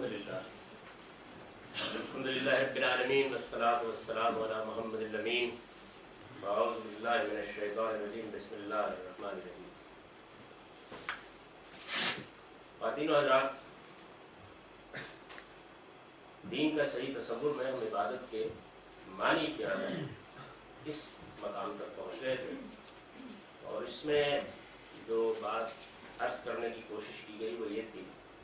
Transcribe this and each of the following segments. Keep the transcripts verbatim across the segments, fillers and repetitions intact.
الحمدللہ الحمدللہ رب العالمین والصلاة والسلام علی محمد الامین اعوذ باللہ من الشیطان الرجیم بسم اللہ الرحمن الرحیم. خواتین و حضرات، دین کا صحیح تصور میں ہم عبادت کے معنی کیا ہے اس مقام تک پہنچ گئے تھے، اور اس میں جو بات عرض کرنے کی کوشش کی گئی وہ یہ تھی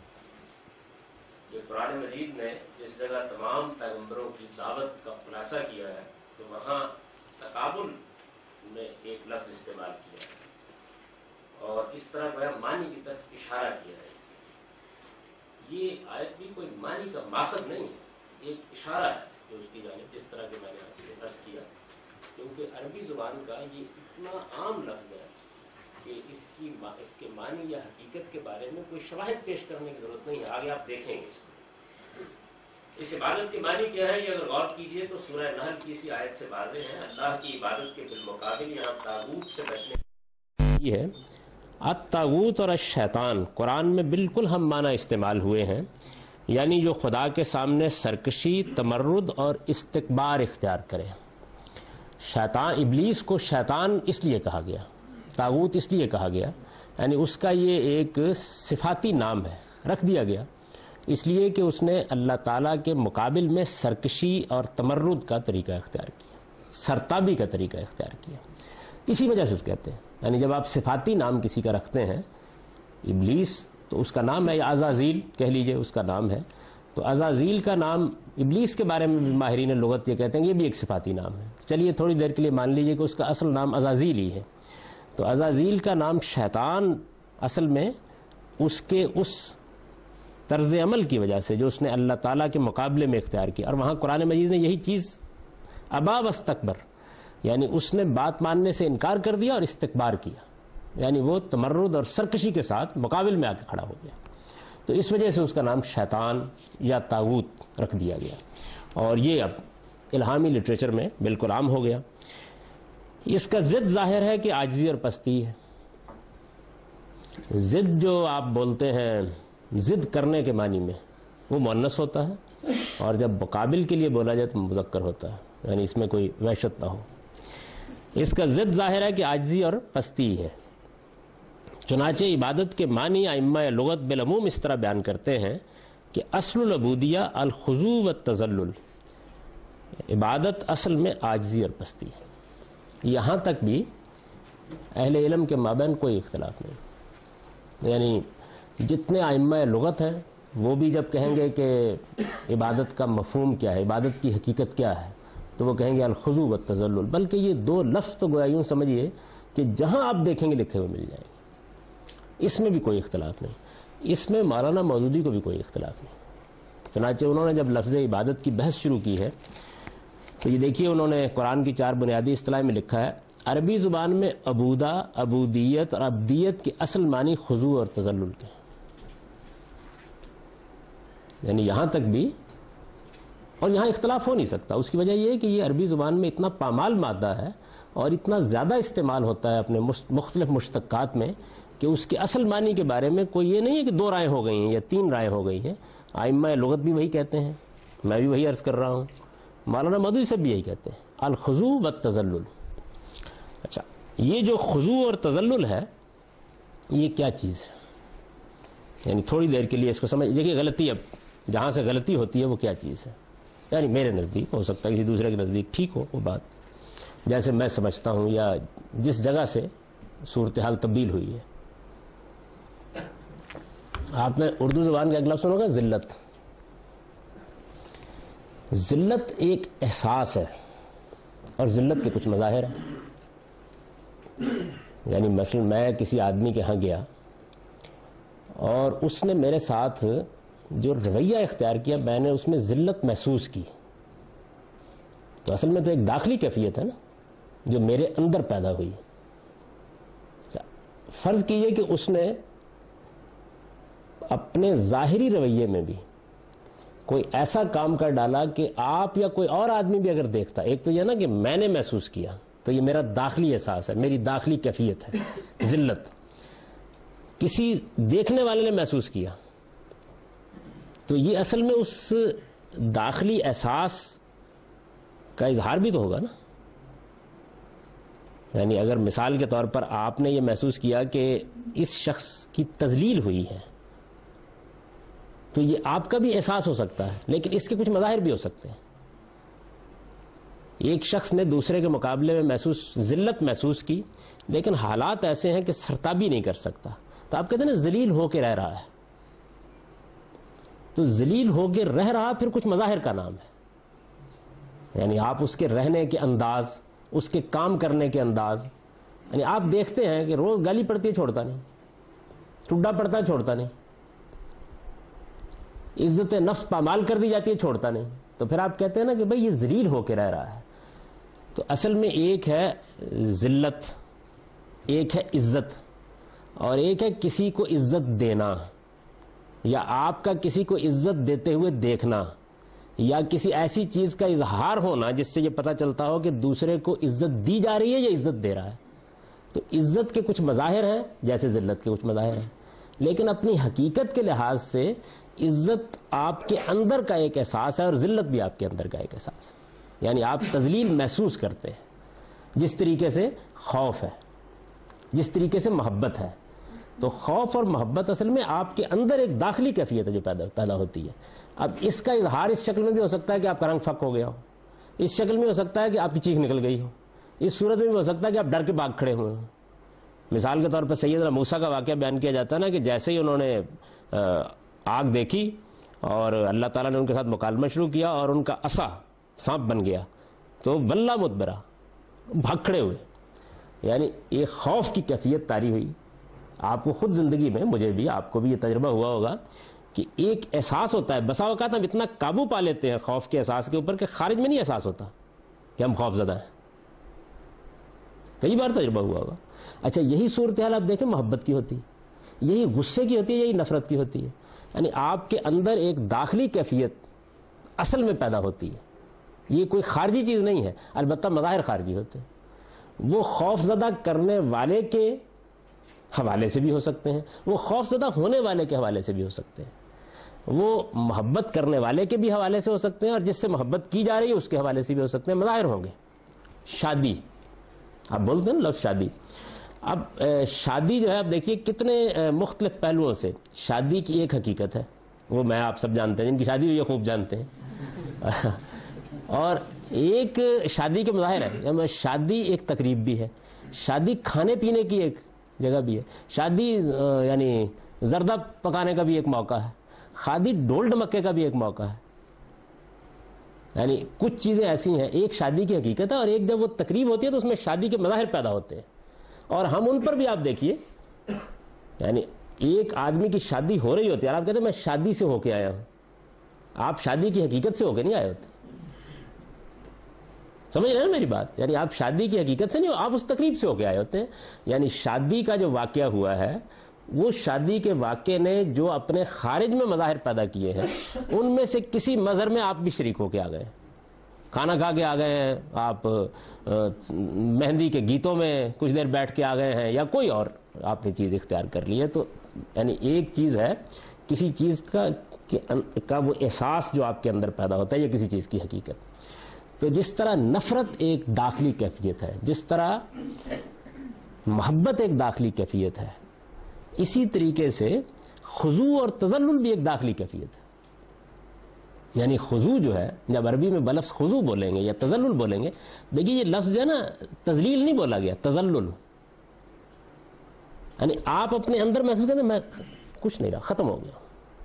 کہ قرآن مجید نے جس جگہ تمام پیغمبروں کی دعوت کا خلاصہ کیا ہے تو وہاں تقابل میں ایک لفظ استعمال کیا ہے اور اس طرح گویا معنی کی طرف اشارہ کیا ہے. یہ آیت بھی کوئی معنی کا ماخذ نہیں ہے، ایک اشارہ ہے جو اس کی جانب، جس طرح کہ میں نے آپ سے عرض کیا، کیونکہ عربی زبان کا یہ اتنا عام لفظ ہے کہ اس کی اس کے معنی یا حقیقت کے بارے میں کوئی شواہد پیش کرنے کی ضرورت نہیں ہے. آگے آپ دیکھیں گے اس کو. اس عبادت کے معنی کیا ہے یہ اگر غور کیجئے تو سورہ نحل کی اسی آیت سے واضح ہے. اللہ کی عبادت کے بالمقابل یہاں طاغوت سے بچنے یہ ہے. الطاغوت اور الشیطان قرآن میں بالکل ہم معنی استعمال ہوئے ہیں، یعنی جو خدا کے سامنے سرکشی، تمرد اور استکبار اختیار کرے. شیطان، ابلیس کو شیطان اس لیے کہا گیا، طاغوت اس لیے کہا گیا، یعنی اس کا یہ ایک صفاتی نام ہے، رکھ دیا گیا اس لیے کہ اس نے اللہ تعالیٰ کے مقابل میں سرکشی اور تمرد کا طریقہ اختیار کیا، سرتابی کا طریقہ اختیار کیا. اسی وجہ سے اس کہتے ہیں، یعنی جب آپ صفاتی نام کسی کا رکھتے ہیں، ابلیس تو اس کا نام ہے، یا عزازیل کہہ لیجئے اس کا نام ہے، تو عزازیل کا نام ابلیس کے بارے میں بھی ماہرین لغت یہ کہتے ہیں کہ یہ بھی ایک صفاتی نام ہے. چلیے تھوڑی دیر کے لیے مان لیجئے کہ اس کا اصل نام عزازیل ہی ہے. تو عزازیل کا نام شیطان اصل میں اس کے اس طرز عمل کی وجہ سے جو اس نے اللہ تعالیٰ کے مقابلے میں اختیار کیا. اور وہاں قرآن مجید نے یہی چیز ابا واستکبر، یعنی اس نے بات ماننے سے انکار کر دیا اور استکبار کیا، یعنی وہ تمرد اور سرکشی کے ساتھ مقابل میں آ کے کھڑا ہو گیا. تو اس وجہ سے اس کا نام شیطان یا طاغوت رکھ دیا گیا، اور یہ اب الہامی لٹریچر میں بالکل عام ہو گیا. اس کا ضد ظاہر ہے کہ عاجزی اور پستی ہے. ضد جو آپ بولتے ہیں ضد کرنے کے معنی میں وہ مؤنث ہوتا ہے، اور جب مقابل کے لیے بولا جائے تو مذکر ہوتا ہے، یعنی اس میں کوئی وحشت نہ ہو. اس کا ضد ظاہر ہے کہ عاجزی اور پستی ہے. چنانچہ عبادت کے معنی ائمہ لغت بالعموم اس طرح بیان کرتے ہیں کہ اصل العبودیہ الخضوع والتذلل، عبادت اصل میں عاجزی اور پستی ہے. یہاں تک بھی اہل علم کے مابین کوئی اختلاف نہیں، یعنی جتنے ائمہ لغت ہیں وہ بھی جب کہیں گے کہ عبادت کا مفہوم کیا ہے، عبادت کی حقیقت کیا ہے، تو وہ کہیں گے الخضوع والتذلل. بلکہ یہ دو لفظ تو گویا یوں سمجھیے کہ جہاں آپ دیکھیں گے لکھے ہوئے مل جائیں گے، اس میں بھی کوئی اختلاف نہیں. اس میں مولانا مودودی کو بھی کوئی اختلاف نہیں. چنانچہ انہوں نے جب لفظ عبادت کی بحث شروع کی ہے تو یہ دیکھیے انہوں نے قرآن کی چار بنیادی اصطلاح میں لکھا ہے عربی زبان میں عبودہ، عبودیت اور عبدیت کے اصل معنی خضوع اور تذلل کے، یعنی یہاں تک بھی، اور یہاں اختلاف ہو نہیں سکتا. اس کی وجہ یہ ہے کہ یہ عربی زبان میں اتنا پامال مادہ ہے اور اتنا زیادہ استعمال ہوتا ہے اپنے مختلف مشتقات میں کہ اس کے اصل معنی کے بارے میں کوئی یہ نہیں ہے کہ دو رائے ہو گئی ہیں یا تین رائے ہو گئی ہیں. ائمہ لغت بھی وہی کہتے ہیں، میں بھی وہی عرض کر رہا ہوں، مولانا مودودی سے بھی یہی کہتے ہیں الخضوع والتذلل. اچھا، یہ جو خضوع اور تذلل ہے یہ کیا چیز ہے؟ یعنی تھوڑی دیر کے لیے اس کو سمجھ دیکھیے. غلطی اب جہاں سے غلطی ہوتی ہے وہ کیا چیز ہے، یعنی میرے نزدیک، ہو سکتا ہے کسی دوسرے کے نزدیک ٹھیک ہو وہ بات، جیسے میں سمجھتا ہوں یا جس جگہ سے صورتحال تبدیل ہوئی ہے. آپ نے اردو زبان کا ایک لفظ سنو گا، ذلت. ذلت ایک احساس ہے اور ذلت کے کچھ مظاہر ہیں. یعنی مثلا میں کسی آدمی کے ہاں گیا اور اس نے میرے ساتھ جو رویہ اختیار کیا، میں نے اس میں ذلت محسوس کی، تو اصل میں تو ایک داخلی کیفیت ہے نا جو میرے اندر پیدا ہوئی. فرض کیجئے کہ اس نے اپنے ظاہری رویے میں بھی کوئی ایسا کام کر ڈالا کہ آپ یا کوئی اور آدمی بھی اگر دیکھتا، ایک تو یہ نا کہ میں نے محسوس کیا، تو یہ میرا داخلی احساس ہے، میری داخلی کیفیت ہے ذلت. کسی دیکھنے والے نے محسوس کیا تو یہ اصل میں اس داخلی احساس کا اظہار بھی تو ہوگا نا. یعنی اگر مثال کے طور پر آپ نے یہ محسوس کیا کہ اس شخص کی تذلیل ہوئی ہے تو یہ آپ کا بھی احساس ہو سکتا ہے، لیکن اس کے کچھ مظاہر بھی ہو سکتے ہیں. ایک شخص نے دوسرے کے مقابلے میں محسوس ذلت محسوس کی، لیکن حالات ایسے ہیں کہ سرتابی نہیں کر سکتا، تو آپ کہتے ہیں نا ذلیل ہو کے رہ رہا ہے. تو ذلیل ہو کے رہ رہا پھر کچھ مظاہر کا نام ہے. یعنی آپ اس کے رہنے کے انداز، اس کے کام کرنے کے انداز، یعنی آپ دیکھتے ہیں کہ روز گالی پڑتی ہے چھوڑتا نہیں، ٹڈا پڑتا ہے چھوڑتا نہیں، عزت نفس پامال کر دی جاتی ہے چھوڑتا نہیں. تو پھر آپ کہتے ہیں نا کہ بھئی یہ ذلیل ہو کے رہ رہا ہے. تو اصل میں ایک ہے ذلت، ایک ہے عزت، اور ایک ہے کسی کو عزت دینا، یا آپ کا کسی کو عزت دیتے ہوئے دیکھنا، یا کسی ایسی چیز کا اظہار ہونا جس سے یہ پتہ چلتا ہو کہ دوسرے کو عزت دی جا رہی ہے یا عزت دے رہا ہے. تو عزت کے کچھ مظاہر ہیں جیسے ذلت کے کچھ مظاہر ہیں، لیکن اپنی حقیقت کے لحاظ سے عزت آپ کے اندر کا ایک احساس ہے اور ذلت بھی آپ کے اندر کا ایک احساس ہے. یعنی آپ تذلیل محسوس کرتے ہیں، جس طریقے سے خوف ہے، جس طریقے سے محبت ہے. تو خوف اور محبت اصل میں آپ کے اندر ایک داخلی کیفیت ہے جو پیدا پیدا ہوتی ہے. اب اس کا اظہار اس شکل میں بھی ہو سکتا ہے کہ آپ کا رنگ پھک ہو گیا ہو، اس شکل میں ہو سکتا ہے کہ آپ کی چیخ نکل گئی ہو، اس صورت میں بھی ہو سکتا ہے کہ آپ ڈر کے بھاگ کھڑے ہوئے ہوں. مثال کے طور پر سیدنا موسیٰ کا واقعہ بیان کیا جاتا ہے نا کہ جیسے ہی انہوں نے آگ دیکھی اور اللہ تعالیٰ نے ان کے ساتھ مکالمہ شروع کیا اور ان کا عصا سانپ بن گیا تو بلّا مدبرا، بھاگ کھڑے ہوئے. یعنی ایک خوف کی کیفیت طاری ہوئی. آپ کو خود زندگی میں، مجھے بھی، آپ کو بھی یہ تجربہ ہوا ہوگا کہ ایک احساس ہوتا ہے. بسا اوقات ہم اتنا قابو پا لیتے ہیں خوف کے احساس کے اوپر کہ خارج میں نہیں احساس ہوتا کہ ہم خوف زدہ ہیں. کئی بار تجربہ ہوا ہوگا. اچھا یہی صورتحال آپ دیکھیں محبت کی ہوتی ہے، یہی غصے کی ہوتی ہے، یہی نفرت کی ہوتی ہے. یعنی آپ کے اندر ایک داخلی کیفیت اصل میں پیدا ہوتی ہے. یہ کوئی خارجی چیز نہیں ہے، البتہ مظاہر خارجی ہوتے ہیں. وہ خوف زدہ کرنے والے کے حوالے سے بھی ہو سکتے ہیں، وہ خوف زدہ ہونے والے کے حوالے سے بھی ہو سکتے ہیں، وہ محبت کرنے والے کے بھی حوالے سے ہو سکتے ہیں، اور جس سے محبت کی جا رہی ہے اس کے حوالے سے بھی ہو سکتے ہیں. مظاہر ہوں گے. شادی، آپ بولتے ہیں نا لفظ شادی. اب شادی جو ہے، اب دیکھیے کتنے مختلف پہلوؤں سے شادی کی ایک حقیقت ہے، وہ میں آپ سب جانتے ہیں، جن کی شادی ہوئی ہے خوب جانتے ہیں. اور ایک شادی کے مظاہر ہے. شادی ایک تقریب بھی ہے، شادی کھانے پینے کی ایک جگہ بھی ہے، شادی یعنی زردہ پکانے کا بھی ایک موقع ہے، شادی ڈول ڈمکے کا بھی ایک موقع ہے. یعنی کچھ چیزیں ایسی ہیں، ایک شادی کی حقیقت ہے، اور ایک جب وہ تقریب ہوتی ہے تو اس میں شادی کے مظاہر پیدا ہوتے ہیں. اور ہم ان پر بھی آپ دیکھیے، یعنی ایک آدمی کی شادی ہو رہی ہوتی ہے اور آپ کہتے ہیں میں شادی سے ہو کے آیا ہوں. آپ شادی کی حقیقت سے ہو کے نہیں آئے ہوتے. سمجھ رہے ہیں نا میری بات؟ یعنی آپ شادی کی حقیقت سے نہیں ہو، آپ اس تقریب سے ہو کے آئے ہوتے ہیں. یعنی شادی کا جو واقعہ ہوا ہے، وہ شادی کے واقعے نے جو اپنے خارج میں مظاہر پیدا کیے ہیں، ان میں سے کسی مظہر میں آپ بھی شریک ہو کے آ گئے. کھانا کھا کے آ گئے ہیں آپ، مہندی کے گیتوں میں کچھ دیر بیٹھ کے آ گئے ہیں، یا کوئی اور آپ نے چیز اختیار کر لی ہے. تو یعنی ایک چیز ہے کسی چیز کا کا وہ احساس جو آپ کے اندر پیدا ہوتا ہے، یا کسی چیز کی حقیقت. تو جس طرح نفرت ایک داخلی کیفیت ہے، جس طرح محبت ایک داخلی کیفیت ہے، اسی طریقے سے خضوع اور تذلل بھی ایک داخلی کیفیت ہے. یعنی خضوع جو ہے، جب عربی میں بلفظ خضوع بولیں گے یا تذلل بولیں گے، دیکھیے یہ لفظ جو ہے نا تذلیل نہیں بولا گیا، تذلل. یعنی آپ اپنے اندر محسوس کرتے ہیں میں کچھ نہیں رہا، ختم ہو گیا.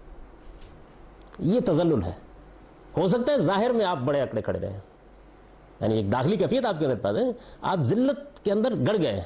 یہ تذلل ہے. ہو سکتا ہے ظاہر میں آپ بڑے اکڑے کھڑے رہے، یعنی ایک داخلی کیفیت آپ کے اندر پیدا ہے، آپ ذلت کے اندر گڑ گئے ہیں.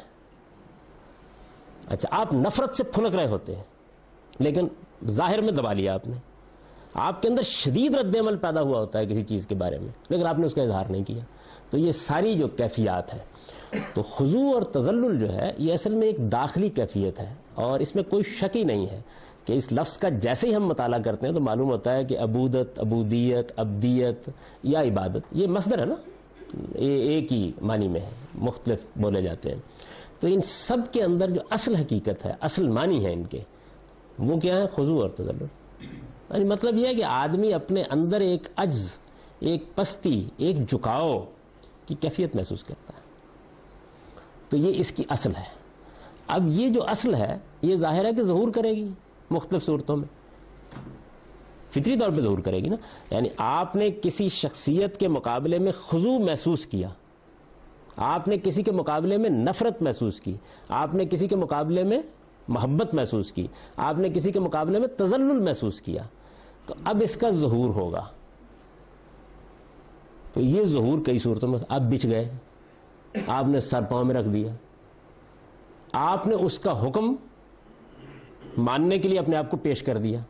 اچھا آپ نفرت سے پھلک رہے ہوتے ہیں، لیکن ظاہر میں دبا لیا آپ نے. آپ کے اندر شدید رد عمل پیدا ہوا ہوتا ہے کسی چیز کے بارے میں، لیکن آپ نے اس کا اظہار نہیں کیا. تو یہ ساری جو کیفیات ہے، تو خضوع اور تذلل جو ہے یہ اصل میں ایک داخلی کیفیت ہے. اور اس میں کوئی شک ہی نہیں ہے کہ اس لفظ کا جیسے ہی ہم مطالعہ کرتے ہیں تو معلوم ہوتا ہے کہ عبودت، عبودیت، عبدیت یا عبادت یہ مصدر ہے نا، یہ ایک ہی معنی میں ہے، مختلف بولے جاتے ہیں. تو ان سب کے اندر جو اصل حقیقت ہے، اصل معنی ہے ان کے، وہ کیا ہے؟ خضوع اور تذلل. یعنی مطلب یہ ہے کہ آدمی اپنے اندر ایک عجز، ایک پستی، ایک جھکاؤ کی کیفیت محسوس کرتا ہے. تو یہ اس کی اصل ہے. اب یہ جو اصل ہے یہ ظاہر ہے کہ ظہور کرے گی مختلف صورتوں میں، فطری طور پہ ظہور کرے گی نا. یعنی آپ نے کسی شخصیت کے مقابلے میں خضوع محسوس کیا، آپ نے کسی کے مقابلے میں نفرت محسوس کی، آپ نے کسی کے مقابلے میں محبت محسوس کی، آپ نے کسی کے مقابلے میں تذلل محسوس کیا، تو اب اس کا ظہور ہوگا. تو یہ ظہور کئی صورتوں میں، اب بچ گئے، آپ نے سر پاؤں میں رکھ دیا، آپ نے اس کا حکم ماننے کے لیے اپنے آپ کو پیش کر دیا.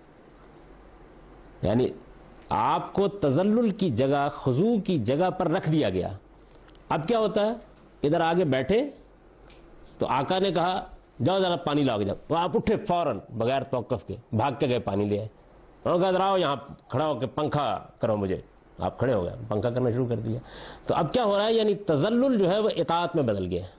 یعنی آپ کو تذلل کی جگہ، خضوع کی جگہ پر رکھ دیا گیا. اب کیا ہوتا ہے، ادھر آگے بیٹھے تو آقا نے کہا جاؤ ذرا پانی لاؤ، جاؤ، وہ آپ اٹھے فوراً بغیر توقف کے بھاگ کے گئے پانی لے آئے. اور کہا ذرا آؤ یہاں کھڑا ہو کے پنکھا کرو مجھے، آپ کھڑے ہو گئے، پنکھا کرنا شروع کر دیا. تو اب کیا ہو رہا ہے، یعنی تذلل جو ہے وہ اطاعت میں بدل گیا.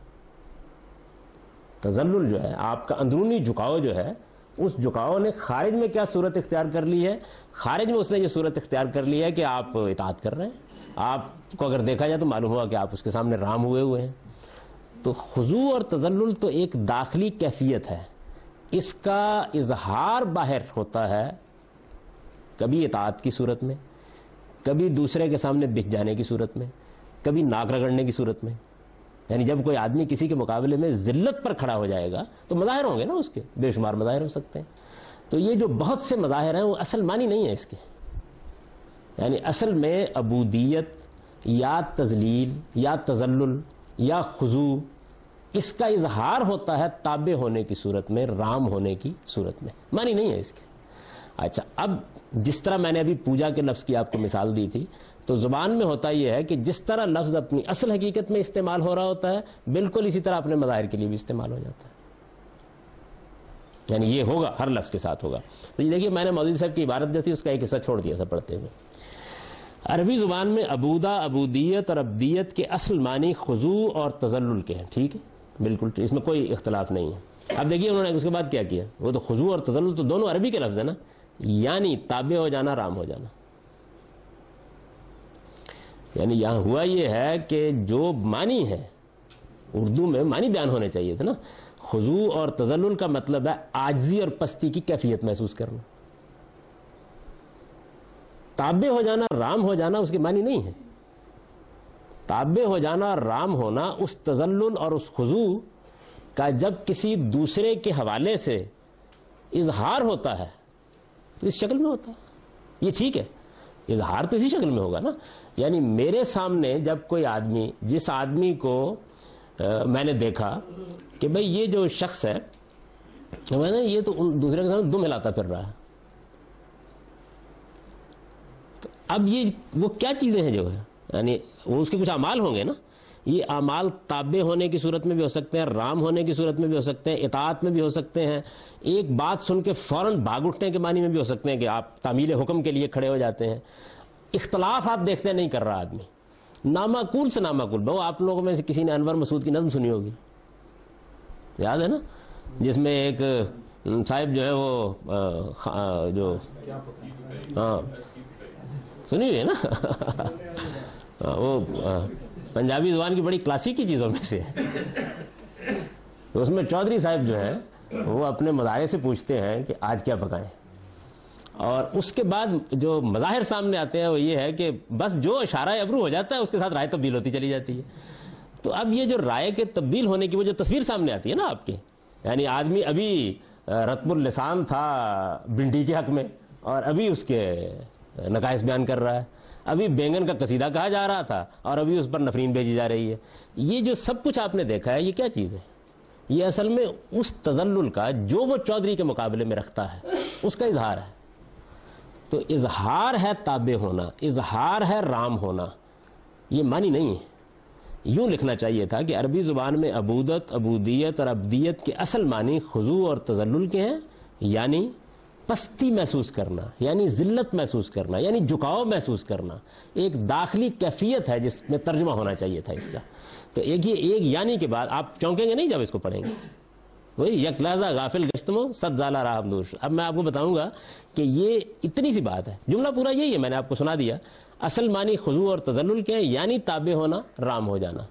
تذلل جو ہے آپ کا اندرونی جھکاؤ جو ہے، اس جھکاؤ نے خارج میں کیا صورت اختیار کر لی ہے، خارج میں اس نے یہ صورت اختیار کر لی ہے کہ آپ اطاعت کر رہے ہیں. آپ کو اگر دیکھا جائے تو معلوم ہوا کہ آپ اس کے سامنے رام ہوئے ہوئے ہیں. تو خضوع اور تذلل تو ایک داخلی کیفیت ہے، اس کا اظہار باہر ہوتا ہے کبھی اطاعت کی صورت میں، کبھی دوسرے کے سامنے بچ جانے کی صورت میں، کبھی ناک رگڑنے کی صورت میں. یعنی جب کوئی آدمی کسی کے مقابلے میں ذلت پر کھڑا ہو جائے گا تو مظاہر ہوں گے نا، اس کے بے شمار مظاہر ہو سکتے ہیں. تو یہ جو بہت سے مظاہر ہیں وہ اصل معنی نہیں ہے اس کے. یعنی اصل میں عبودیت یا تذلیل یا تذلل یا خضوع، اس کا اظہار ہوتا ہے تابع ہونے کی صورت میں، رام ہونے کی صورت میں، معنی نہیں ہے اس کے. اچھا، اب جس طرح میں نے ابھی پوجا کے لفظ کی آپ کو مثال دی تھی، تو زبان میں ہوتا یہ ہے کہ جس طرح لفظ اپنی اصل حقیقت میں استعمال ہو رہا ہوتا ہے، بالکل اسی طرح اپنے مظاہر کے لیے بھی استعمال ہو جاتا ہے. یعنی یہ ہوگا، ہر لفظ کے ساتھ ہوگا. تو یہ دیکھیے، میں نے مولوی صاحب کی عبارت جو تھی اس کا ایک حصہ چھوڑ دیا تھا پڑھتے ہوئے. عربی زبان میں عبودہ، عبودیت اور عبدیت کے اصل معنی خضوع اور تذلل کے ہیں. ٹھیک ہے، بالکل، اس میں کوئی اختلاف نہیں ہے. اب دیکھیے انہوں نے اس کے بعد کیا کیا، وہ تو خضوع اور تذلل تو دونوں عربی کے لفظ ہیں نا، یعنی تابع ہو جانا، رام ہو جانا. یعنی یہاں ہوا یہ ہے کہ جو معنی ہے اردو میں معنی بیان ہونے چاہیے تھے نا. خضوع اور تذلل کا مطلب ہے عاجزی اور پستی کی کیفیت محسوس کرنا. تابع ہو جانا، رام ہو جانا اس کے معنی نہیں ہے. تابع ہو جانا، رام ہونا اس تذلل اور اس خضوع کا جب کسی دوسرے کے حوالے سے اظہار ہوتا ہے تو اس شکل میں ہوتا ہے. یہ ٹھیک ہے، اظہار تو اسی شکل میں ہوگا نا. یعنی میرے سامنے جب کوئی آدمی، جس آدمی کو آ, میں نے دیکھا کہ بھئی یہ جو شخص ہے، میں نے یہ تو دوسرے کے سامنے دم ہلاتا پھر رہا ہے، تو اب یہ وہ کیا چیزیں ہیں جو ہے، یعنی وہ اس کے کچھ اعمال ہوں گے نا. یہ اعمال تابع ہونے کی صورت میں بھی ہو سکتے ہیں، رام ہونے کی صورت میں بھی ہو سکتے ہیں، اطاعت میں بھی ہو سکتے ہیں، ایک بات سن کے فوراً بھاگ اٹھنے کے معنی میں بھی ہو سکتے ہیں کہ آپ تعمیل حکم کے لیے کھڑے ہو جاتے ہیں. اختلاف آپ دیکھتے نہیں کر رہا آدمی، نامعقول سے نامعقول. بہو آپ لوگوں میں سے کسی نے انور مسعود کی نظم سنی ہوگی، یاد ہے نا، جس میں ایک صاحب جو ہے وہ آ, جو ہاں سنی ہوئی ہے نا وہ آ, پنجابی زبان کی بڑی کلاسیکی چیزوں میں سے. اس میں چودھری صاحب جو ہے وہ اپنے مظاہرے سے پوچھتے ہیں کہ آج کیا پکائیں، اور اس کے بعد جو مظاہر سامنے آتے ہیں وہ یہ ہے کہ بس جو اشارہ ابرو ہو جاتا ہے اس کے ساتھ رائے تبدیل ہوتی چلی جاتی ہے. تو اب یہ جو رائے کے تبدیل ہونے کی وہ جو تصویر سامنے آتی ہے نا آپ کے، یعنی آدمی ابھی رتب اللسان تھا بنڈی کے حق میں اور ابھی اس کے نقائص بیان کر رہا ہے، ابھی بینگن کا قصیدہ کہا جا رہا تھا اور ابھی اس پر نفرین بھیجی جا رہی ہے. یہ جو سب کچھ آپ نے دیکھا ہے یہ کیا چیز ہے؟ یہ اصل میں اس تذلل کا جو وہ چودھری کے مقابلے میں رکھتا ہے اس کا اظہار ہے. تو اظہار ہے تابع ہونا، اظہار ہے رام ہونا، یہ معنی نہیں ہے. یوں لکھنا چاہیے تھا کہ عربی زبان میں عبودت، عبودیت اور عبدیت کے اصل معنی خضوع اور تذلل کے ہیں، یعنی پستی محسوس کرنا، یعنی ذلت محسوس کرنا، یعنی جھکاؤ محسوس کرنا. ایک داخلی کیفیت ہے جس میں ترجمہ ہونا چاہیے تھا اس کا. تو ایک یہ ایک یعنی کے بعد آپ چونکیں گے نہیں جب اس کو پڑھیں گے. وہی یک لحظہ غافل گشتمو ست زالہ راہ دوش. اب میں آپ کو بتاؤں گا کہ یہ اتنی سی بات ہے, جملہ پورا یہی ہے, میں نے آپ کو سنا دیا. اصل معنی خضوع اور تذلل کے ہیں, یعنی تابع ہونا, رام ہو جانا.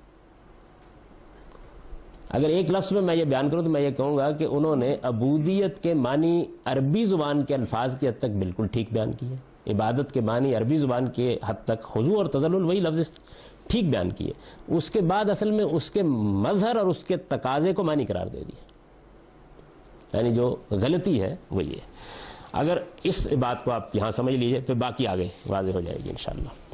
اگر ایک لفظ میں میں یہ بیان کروں تو میں یہ کہوں گا کہ انہوں نے عبودیت کے معنی عربی زبان کے الفاظ کی حد تک بالکل ٹھیک بیان کیے, عبادت کے معنی عربی زبان کے حد تک خضوع اور تذلل وہی لفظ ٹھیک بیان کیے. اس کے بعد اصل میں اس کے مظہر اور اس کے تقاضے کو معنی قرار دے دیا, یعنی جو غلطی ہے وہ یہ. اگر اس بات کو آپ یہاں سمجھ لیجئے پھر باقی آگے واضح ہو جائے گی انشاءاللہ.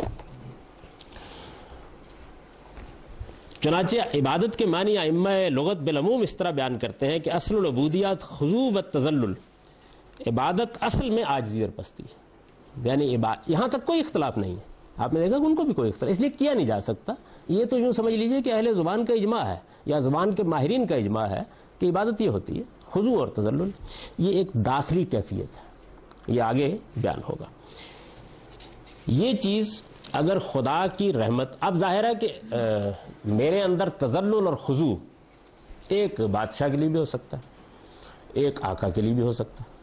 چنانچہ عبادت کے معنی ائمہ لغت بالعموم اس طرح بیان کرتے ہیں کہ اصل العبودیات خضوع و تذلل, عبادت اصل میں عاجزی اور پستی ہے. یعنی یہاں تک کوئی اختلاف نہیں ہے, آپ نے دیکھا کہ ان کو بھی کوئی اختلاف اس لیے کیا نہیں جا سکتا. یہ تو یوں سمجھ لیجئے کہ اہل زبان کا اجماع ہے یا زبان کے ماہرین کا اجماع ہے کہ عبادت یہ ہوتی ہے خضوع اور تذلل. یہ ایک داخلی کیفیت ہے, یہ آگے بیان ہوگا. یہ چیز اگر خدا کی رحمت, اب ظاہر ہے کہ میرے اندر تذلل اور خضوع ایک بادشاہ کے لیے بھی ہو سکتا ہے, ایک آقا کے لیے بھی ہو سکتا ہے,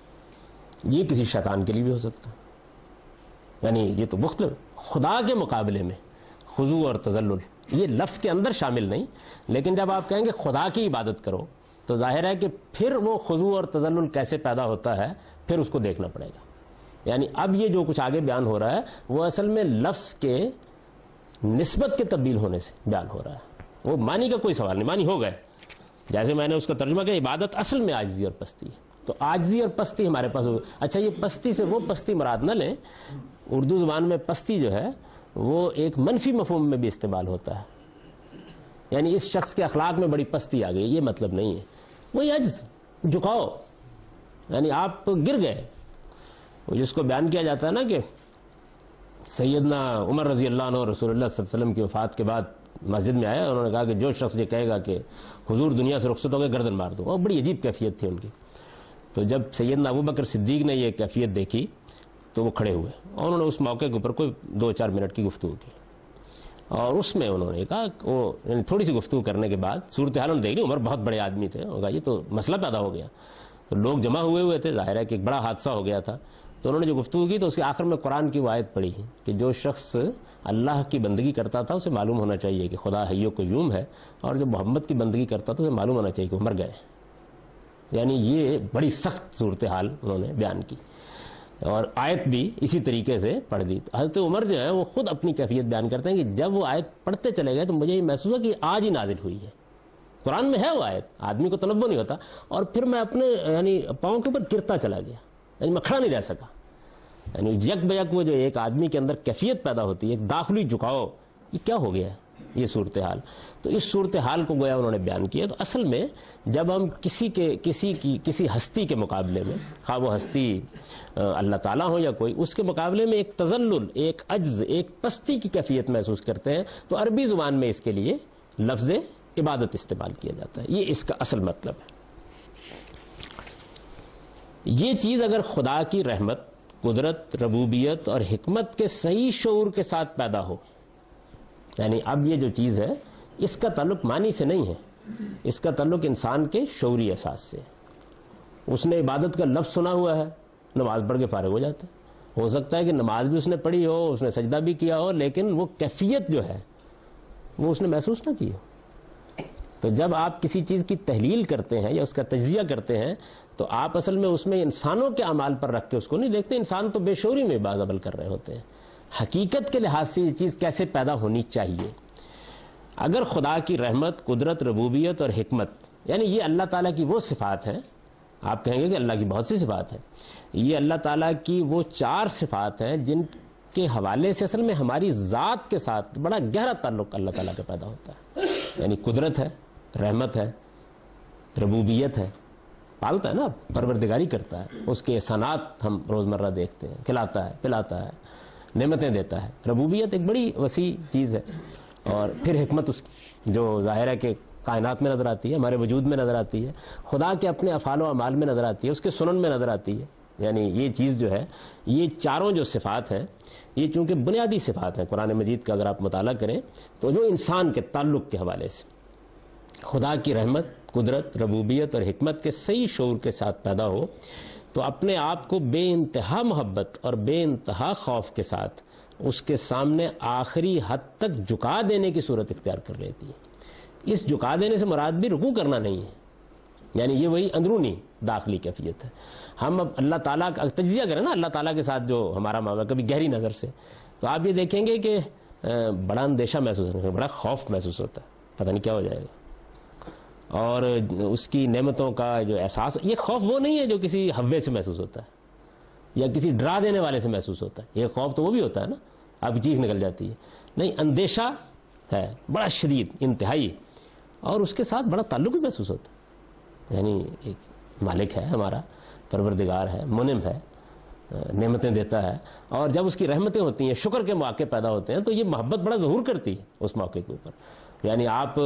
یہ کسی شیطان کے لیے بھی ہو سکتا ہے. یعنی یہ تو مختلف, خدا کے مقابلے میں خضوع اور تذلل یہ لفظ کے اندر شامل نہیں, لیکن جب آپ کہیں گے خدا کی عبادت کرو تو ظاہر ہے کہ پھر وہ خضوع اور تذلل کیسے پیدا ہوتا ہے پھر اس کو دیکھنا پڑے گا. یعنی اب یہ جو کچھ آگے بیان ہو رہا ہے وہ اصل میں لفظ کے نسبت کے تبدیل ہونے سے بیان ہو رہا ہے, وہ معنی کا کوئی سوال نہیں, معنی ہو گئے. جیسے میں نے اس کا ترجمہ کیا, عبادت اصل میں عاجزی اور پستی ہے, تو عاجزی اور پستی ہمارے پاس ہو. اچھا یہ پستی سے وہ پستی مراد نہ لیں, اردو زبان میں پستی جو ہے وہ ایک منفی مفہوم میں بھی استعمال ہوتا ہے, یعنی اس شخص کے اخلاق میں بڑی پستی آ گئی, یہ مطلب نہیں ہے. وہی عجز, جھکاؤ, یعنی آپ گر گئے. جس کو بیان کیا جاتا ہے نا کہ سیدنا عمر رضی اللہ عنہ رسول اللہ صلی اللہ علیہ وسلم کی وفات کے بعد مسجد میں آیا, انہوں نے کہا کہ جو شخص یہ کہے گا کہ حضور دنیا سے رخصت ہو گئے گردن مار دوں. اور بڑی عجیب کیفیت تھی ان کی. تو جب سیدنا ابو بکر صدیق نے یہ کیفیت دیکھی تو وہ کھڑے ہوئے اور انہوں نے اس موقع کے اوپر کوئی دو چار منٹ کی گفتگو کی, اور اس میں انہوں نے کہا وہ یعنی تھوڑی سی گفتگو کرنے کے بعد صورتحال انہوں نے دیکھ لی, عمر بہت بڑے آدمی تھے, ہوگا یہ تو مسئلہ پیدا ہو گیا. تو لوگ جمع ہوئے ہوئے تھے, ظاہر ہے کہ ایک بڑا حادثہ ہو گیا تھا. تو انہوں نے جو گفتگو کی تو اس کے آخر میں قرآن کی وہ آیت پڑھی کہ جو شخص اللہ کی بندگی کرتا تھا اسے معلوم ہونا چاہیے کہ خدا حی و قیوم ہے, اور جو محمد کی بندگی کرتا تھا اسے معلوم ہونا چاہیے کہ وہ مر گئے. یعنی یہ بڑی سخت صورتحال انہوں نے بیان کی, اور آیت بھی اسی طریقے سے پڑھ دی. حضرت عمر جو ہے وہ خود اپنی کیفیت بیان کرتے ہیں کہ جب وہ آیت پڑھتے چلے گئے تو مجھے یہ محسوس ہوا کہ آج ہی نازل ہوئی ہے, قرآن میں ہے وہ آیت, آدمی کو تنبؤ نہیں ہوتا. اور پھر میں اپنے یعنی پاؤں کے اوپر گرتا چلا گیا, یعنی میں کھڑا نہیں رہ سکا. یعنی یک بیک وہ جو ایک آدمی کے اندر کیفیت پیدا ہوتی ہے, ایک داخلی جھکاؤ, یہ کیا ہو گیا ہے یہ صورتحال. تو اس صورتحال کو گویا انہوں نے بیان کیا. تو اصل میں جب ہم کسی کے کسی کی کسی ہستی کے مقابلے میں, خواہ وہ ہستی اللہ تعالیٰ ہو یا کوئی, اس کے مقابلے میں ایک تذلل, ایک عجز, ایک پستی کی کیفیت محسوس کرتے ہیں, تو عربی زبان میں اس کے لیے لفظ عبادت استعمال کیا جاتا ہے. یہ اس کا اصل مطلب ہے. یہ چیز اگر خدا کی رحمت, قدرت, ربوبیت اور حکمت کے صحیح شعور کے ساتھ پیدا ہو, یعنی اب یہ جو چیز ہے اس کا تعلق معنی سے نہیں ہے, اس کا تعلق انسان کے شعوری احساس سے. اس نے عبادت کا لفظ سنا ہوا ہے, نماز پڑھ کے فارغ ہو جاتا ہے. ہو سکتا ہے کہ نماز بھی اس نے پڑھی ہو, اس نے سجدہ بھی کیا ہو, لیکن وہ کیفیت جو ہے وہ اس نے محسوس نہ کی ہو. تو جب آپ کسی چیز کی تحلیل کرتے ہیں یا اس کا تجزیہ کرتے ہیں تو آپ اصل میں اس میں انسانوں کے اعمال پر رکھ کے اس کو نہیں دیکھتے. انسان تو بے شعوری میں بعض عمل کر رہے ہوتے ہیں. حقیقت کے لحاظ سے یہ چیز کیسے پیدا ہونی چاہیے. اگر خدا کی رحمت, قدرت, ربوبیت اور حکمت, یعنی یہ اللہ تعالیٰ کی وہ صفات ہیں, آپ کہیں گے کہ اللہ کی بہت سی صفات ہیں, یہ اللہ تعالیٰ کی وہ چار صفات ہیں جن کے حوالے سے اصل میں ہماری ذات کے ساتھ بڑا گہرا تعلق اللہ تعالیٰ کا پیدا ہوتا ہے. یعنی قدرت ہے, رحمت ہے, ربوبیت ہے, پالتا ہے نا, پروردگاری کرتا ہے, اس کے احسانات ہم روزمرہ دیکھتے ہیں, کھلاتا ہے, پلاتا ہے, نعمتیں دیتا ہے. ربوبیت ایک بڑی وسیع چیز ہے. اور پھر حکمت اس جو ظاہر ہے کہ کائنات میں نظر آتی ہے, ہمارے وجود میں نظر آتی ہے, خدا کے اپنے افعال و اعمال میں نظر آتی ہے, اس کے سنن میں نظر آتی ہے. یعنی یہ چیز جو ہے, یہ چاروں جو صفات ہیں, یہ چونکہ بنیادی صفات ہیں قرآن مجید کا اگر آپ مطالعہ کریں تو جو انسان کے تعلق کے حوالے سے خدا کی رحمت, قدرت، ربوبیت اور حکمت کے صحیح شعور کے ساتھ پیدا ہو تو اپنے آپ کو بے انتہا محبت اور بے انتہا خوف کے ساتھ اس کے سامنے آخری حد تک جھکا دینے کی صورت اختیار کر لیتی ہے۔ اس جھکا دینے سے مراد بھی رکوع کرنا نہیں ہے، یعنی یہ وہی اندرونی داخلی کیفیت ہے۔ ہم اب اللہ تعالیٰ کا تجزیہ کریں نا اللہ تعالیٰ کے ساتھ جو ہمارا معاملہ کبھی گہری نظر سے، تو آپ یہ دیکھیں گے کہ بڑا اندیشہ محسوس ہوتا ہے، بڑا خوف محسوس ہوتا ہے، پتہ نہیں کیا ہو جائے گا، اور اس کی نعمتوں کا جو احساس، یہ خوف وہ نہیں ہے جو کسی ہوے سے محسوس ہوتا ہے یا کسی ڈرا دینے والے سے محسوس ہوتا ہے۔ یہ خوف تو وہ بھی ہوتا ہے نا، آپ کی چیخ نکل جاتی ہے، نہیں، اندیشہ ہے بڑا شدید انتہائی، اور اس کے ساتھ بڑا تعلق بھی محسوس ہوتا ہے، یعنی ایک مالک ہے ہمارا، پروردگار ہے، منعم ہے، نعمتیں دیتا ہے، اور جب اس کی رحمتیں ہوتی ہیں، شکر کے مواقع پیدا ہوتے ہیں تو یہ محبت بڑا ظہور کرتی ہے اس موقع کے اوپر۔ یعنی آپ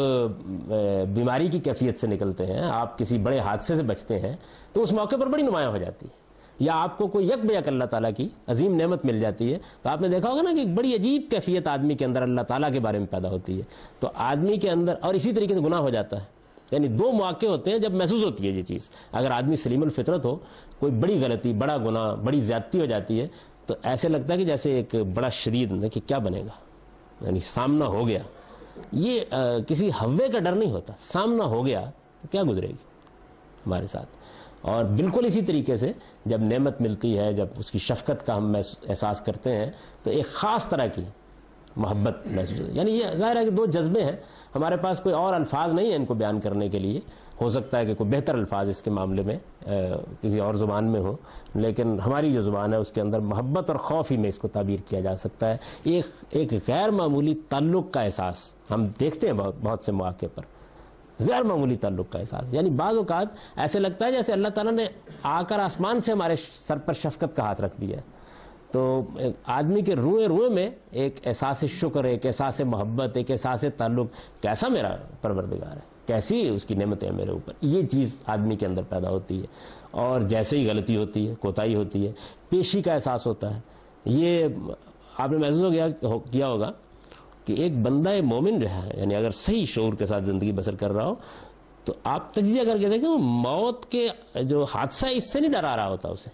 بیماری کی کیفیت سے نکلتے ہیں، آپ کسی بڑے حادثے سے بچتے ہیں تو اس موقع پر بڑی نمایاں ہو جاتی ہے، یا آپ کو کوئی یک بیک اللہ تعالیٰ کی عظیم نعمت مل جاتی ہے تو آپ نے دیکھا ہوگا نا کہ ایک بڑی عجیب کیفیت آدمی کے اندر اللہ تعالیٰ کے بارے میں پیدا ہوتی ہے، تو آدمی کے اندر، اور اسی طریقے سے گناہ ہو جاتا ہے، یعنی دو مواقع ہوتے ہیں جب محسوس ہوتی ہے یہ چیز۔ اگر آدمی سلیم الفطرت ہو، کوئی بڑی غلطی، بڑا گناہ، بڑی زیادتی ہو جاتی ہے تو ایسے لگتا ہے کہ جیسے ایک بڑا شدید کہ کیا بنے گا، یعنی سامنا ہو گیا، یہ کسی ہوے کا ڈر نہیں ہوتا، سامنا ہو گیا تو کیا گزرے گی ہمارے ساتھ۔ اور بالکل اسی طریقے سے جب نعمت ملتی ہے، جب اس کی شفقت کا ہم احساس کرتے ہیں تو ایک خاص طرح کی محبت محسوس ہوتی ہے۔ یعنی یہ ظاہر ہے کہ دو جذبے ہیں، ہمارے پاس کوئی اور الفاظ نہیں ہیں ان کو بیان کرنے کے لیے، ہو سکتا ہے کہ کوئی بہتر الفاظ اس کے معاملے میں کسی اور زبان میں ہو، لیکن ہماری جو زبان ہے اس کے اندر محبت اور خوف ہی میں اس کو تعبیر کیا جا سکتا ہے۔ ایک ایک غیر معمولی تعلق کا احساس ہم دیکھتے ہیں بہت بہت سے مواقع پر، غیر معمولی تعلق کا احساس، یعنی بعض اوقات ایسے لگتا ہے جیسے اللہ تعالیٰ نے آ کر آسمان سے ہمارے سر پر شفقت کا ہاتھ رکھ دیا ہے، تو آدمی کے روئے روئے میں ایک احساس شکر، ایک احساس محبت، ایک احساس تعلق، کیسا میرا پروردگار ہے، کیسی اس کی نعمتیں میرے اوپر، یہ چیز آدمی کے اندر پیدا ہوتی ہے۔ اور جیسے ہی غلطی ہوتی ہے، کوتاہی ہوتی ہے، پیشی کا احساس ہوتا ہے۔ یہ آپ نے محسوس ہو گیا کیا ہوگا کہ ایک بندہ مومن جو ہے، یعنی اگر صحیح شعور کے ساتھ زندگی بسر کر رہا ہو تو آپ تجزیہ کر کے دیکھیں، وہ موت کے جو حادثہ ہے اس سے نہیں ڈرا رہا ہوتا اسے،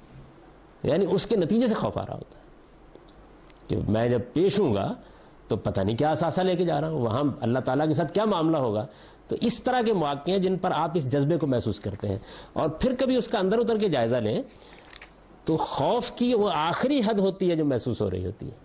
یعنی اس کے نتیجے سے خوف آ رہا ہوتا ہے کہ میں جب پیش ہوں گا تو پتہ نہیں کیا اثاثہ لے کے جا رہا ہوں، وہاں اللہ تعالیٰ کے ساتھ کیا معاملہ ہوگا۔ تو اس طرح کے مواقع ہیں جن پر آپ اس جذبے کو محسوس کرتے ہیں، اور پھر کبھی اس کا اندر اتر کے جائزہ لیں تو خوف کی وہ آخری حد ہوتی ہے جو محسوس ہو رہی ہوتی ہے،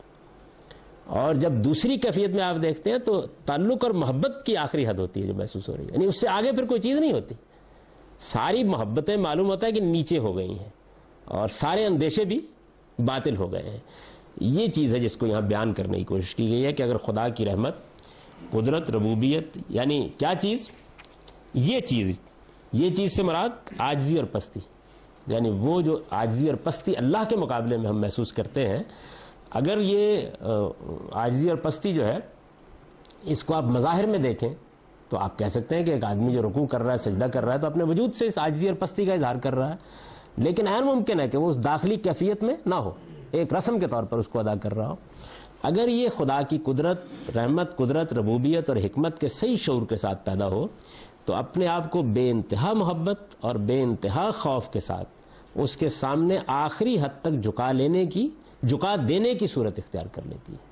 اور جب دوسری کیفیت میں آپ دیکھتے ہیں تو تعلق اور محبت کی آخری حد ہوتی ہے جو محسوس ہو رہی ہے، یعنی اس سے آگے پھر کوئی چیز نہیں ہوتی، ساری محبتیں معلوم ہوتا ہے کہ نیچے ہو گئی ہیں اور سارے اندیشے بھی باطل ہو گئے ہیں۔ یہ چیز ہے جس کو یہاں بیان کرنے کی کوشش کی گئی ہے کہ اگر خدا کی رحمت، قدرت، ربوبیت، یعنی کیا چیز، یہ چیز یہ چیز سے مراد عاجزی اور پستی، یعنی وہ جو عاجزی اور پستی اللہ کے مقابلے میں ہم محسوس کرتے ہیں، اگر یہ عاجزی اور پستی جو ہے اس کو آپ مظاہر میں دیکھیں تو آپ کہہ سکتے ہیں کہ ایک آدمی جو رکوع کر رہا ہے، سجدہ کر رہا ہے، تو اپنے وجود سے اس عاجزی اور پستی کا اظہار کر رہا ہے، لیکن عین ممکن ہے کہ وہ اس داخلی کیفیت میں نہ ہو، ایک رسم کے طور پر اس کو ادا کر رہا ہو۔ اگر یہ خدا کی قدرت، رحمت، قدرت، ربوبیت اور حکمت کے صحیح شعور کے ساتھ پیدا ہو تو اپنے آپ کو بے انتہا محبت اور بے انتہا خوف کے ساتھ اس کے سامنے آخری حد تک جھکا لینے کی جھکا دینے کی صورت اختیار کر لیتی ہے۔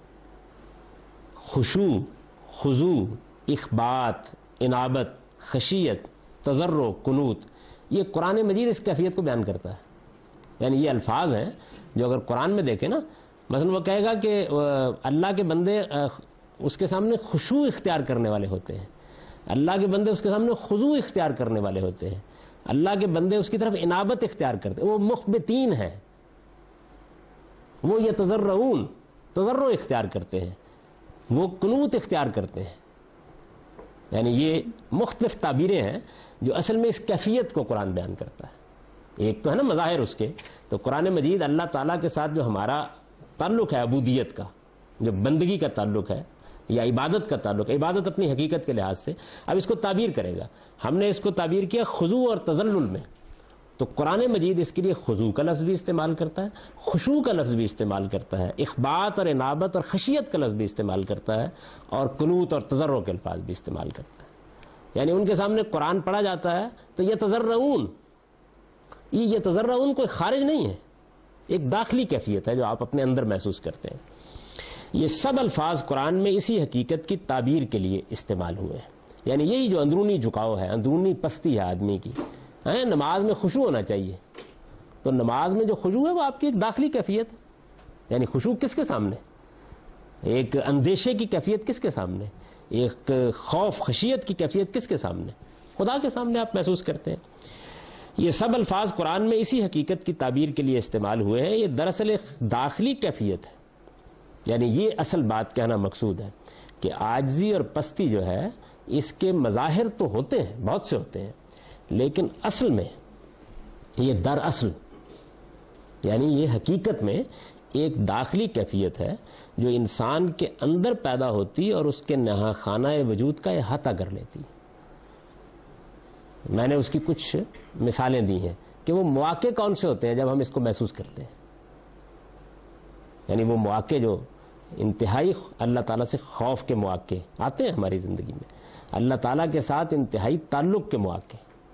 خشوع، خضوع، اخبات، انابت، خشیت، تضرع، قنوت، یہ قرآن مجید اس کیفیت کو بیان کرتا ہے۔ یعنی یہ الفاظ ہیں جو اگر قرآن میں دیکھیں نا، مثلا وہ کہے گا کہ اللہ کے بندے اس کے سامنے خشوع اختیار کرنے والے ہوتے ہیں، اللہ کے بندے اس کے سامنے خضوع اختیار کرنے والے ہوتے ہیں، اللہ کے بندے اس کی طرف انابت اختیار کرتے ہیں، وہ مخبتین ہیں، وہ یتضرعون، تضرع اختیار کرتے ہیں، وہ قنوت اختیار کرتے ہیں۔ یعنی یہ مختلف تعبیریں ہیں جو اصل میں اس کیفیت کو قرآن بیان کرتا ہے۔ ایک تو ہے نا مظاہر اس کے، تو قرآن مجید اللہ تعالیٰ کے ساتھ جو ہمارا تعلق ہے عبودیت کا، جو بندگی کا تعلق ہے یا عبادت کا تعلق ہے، عبادت اپنی حقیقت کے لحاظ سے، اب اس کو تعبیر کرے گا۔ ہم نے اس کو تعبیر کیا خضوع اور تذلل میں، تو قرآن مجید اس کے لیے خضوع کا لفظ بھی استعمال کرتا ہے، خشوع کا لفظ بھی استعمال کرتا ہے، اخبات اور انابت اور خشیت کا لفظ بھی استعمال کرتا ہے، اور قنوت اور تضرع کے الفاظ بھی استعمال کرتا ہے۔ یعنی ان کے سامنے قرآن پڑھا جاتا ہے تو یتضرعون، یہ یتضرعون کوئی خارج نہیں ہے، ایک داخلی کیفیت ہے جو آپ اپنے اندر محسوس کرتے ہیں۔ یہ سب الفاظ قرآن میں اسی حقیقت کی تعبیر کے لیے استعمال ہوئے ہیں، یعنی یہی جو اندرونی جھکاؤ ہے، اندرونی پستی ہے آدمی کی، ہے نماز میں خشوع ہونا چاہیے، تو نماز میں جو خشوع ہے وہ آپ کی ایک داخلی کیفیت ہے۔ یعنی خشوع کس کے سامنے؟ ایک اندیشے کی کیفیت کس کے سامنے؟ ایک خوف خشیت کی کیفیت کس کے سامنے؟ خدا کے سامنے آپ محسوس کرتے ہیں۔ یہ سب الفاظ قرآن میں اسی حقیقت کی تعبیر کے لیے استعمال ہوئے ہیں، یہ دراصل ایک داخلی کیفیت ہے، یعنی یہ اصل بات کہنا مقصود ہے کہ عاجزی اور پستی جو ہے اس کے مظاہر تو ہوتے ہیں، بہت سے ہوتے ہیں، لیکن اصل میں یہ دراصل یعنی یہ حقیقت میں ایک داخلی کیفیت ہے جو انسان کے اندر پیدا ہوتی اور اس کے نہا خانہ وجود کا احاطہ کر لیتی۔ میں نے اس کی کچھ مثالیں دی ہیں کہ وہ مواقع کون سے ہوتے ہیں جب ہم اس کو محسوس کرتے ہیں، یعنی وہ مواقع جو انتہائی اللہ تعالیٰ سے خوف کے مواقع آتے ہیں ہماری زندگی میں، اللہ تعالیٰ کے ساتھ انتہائی تعلق کے مواقع،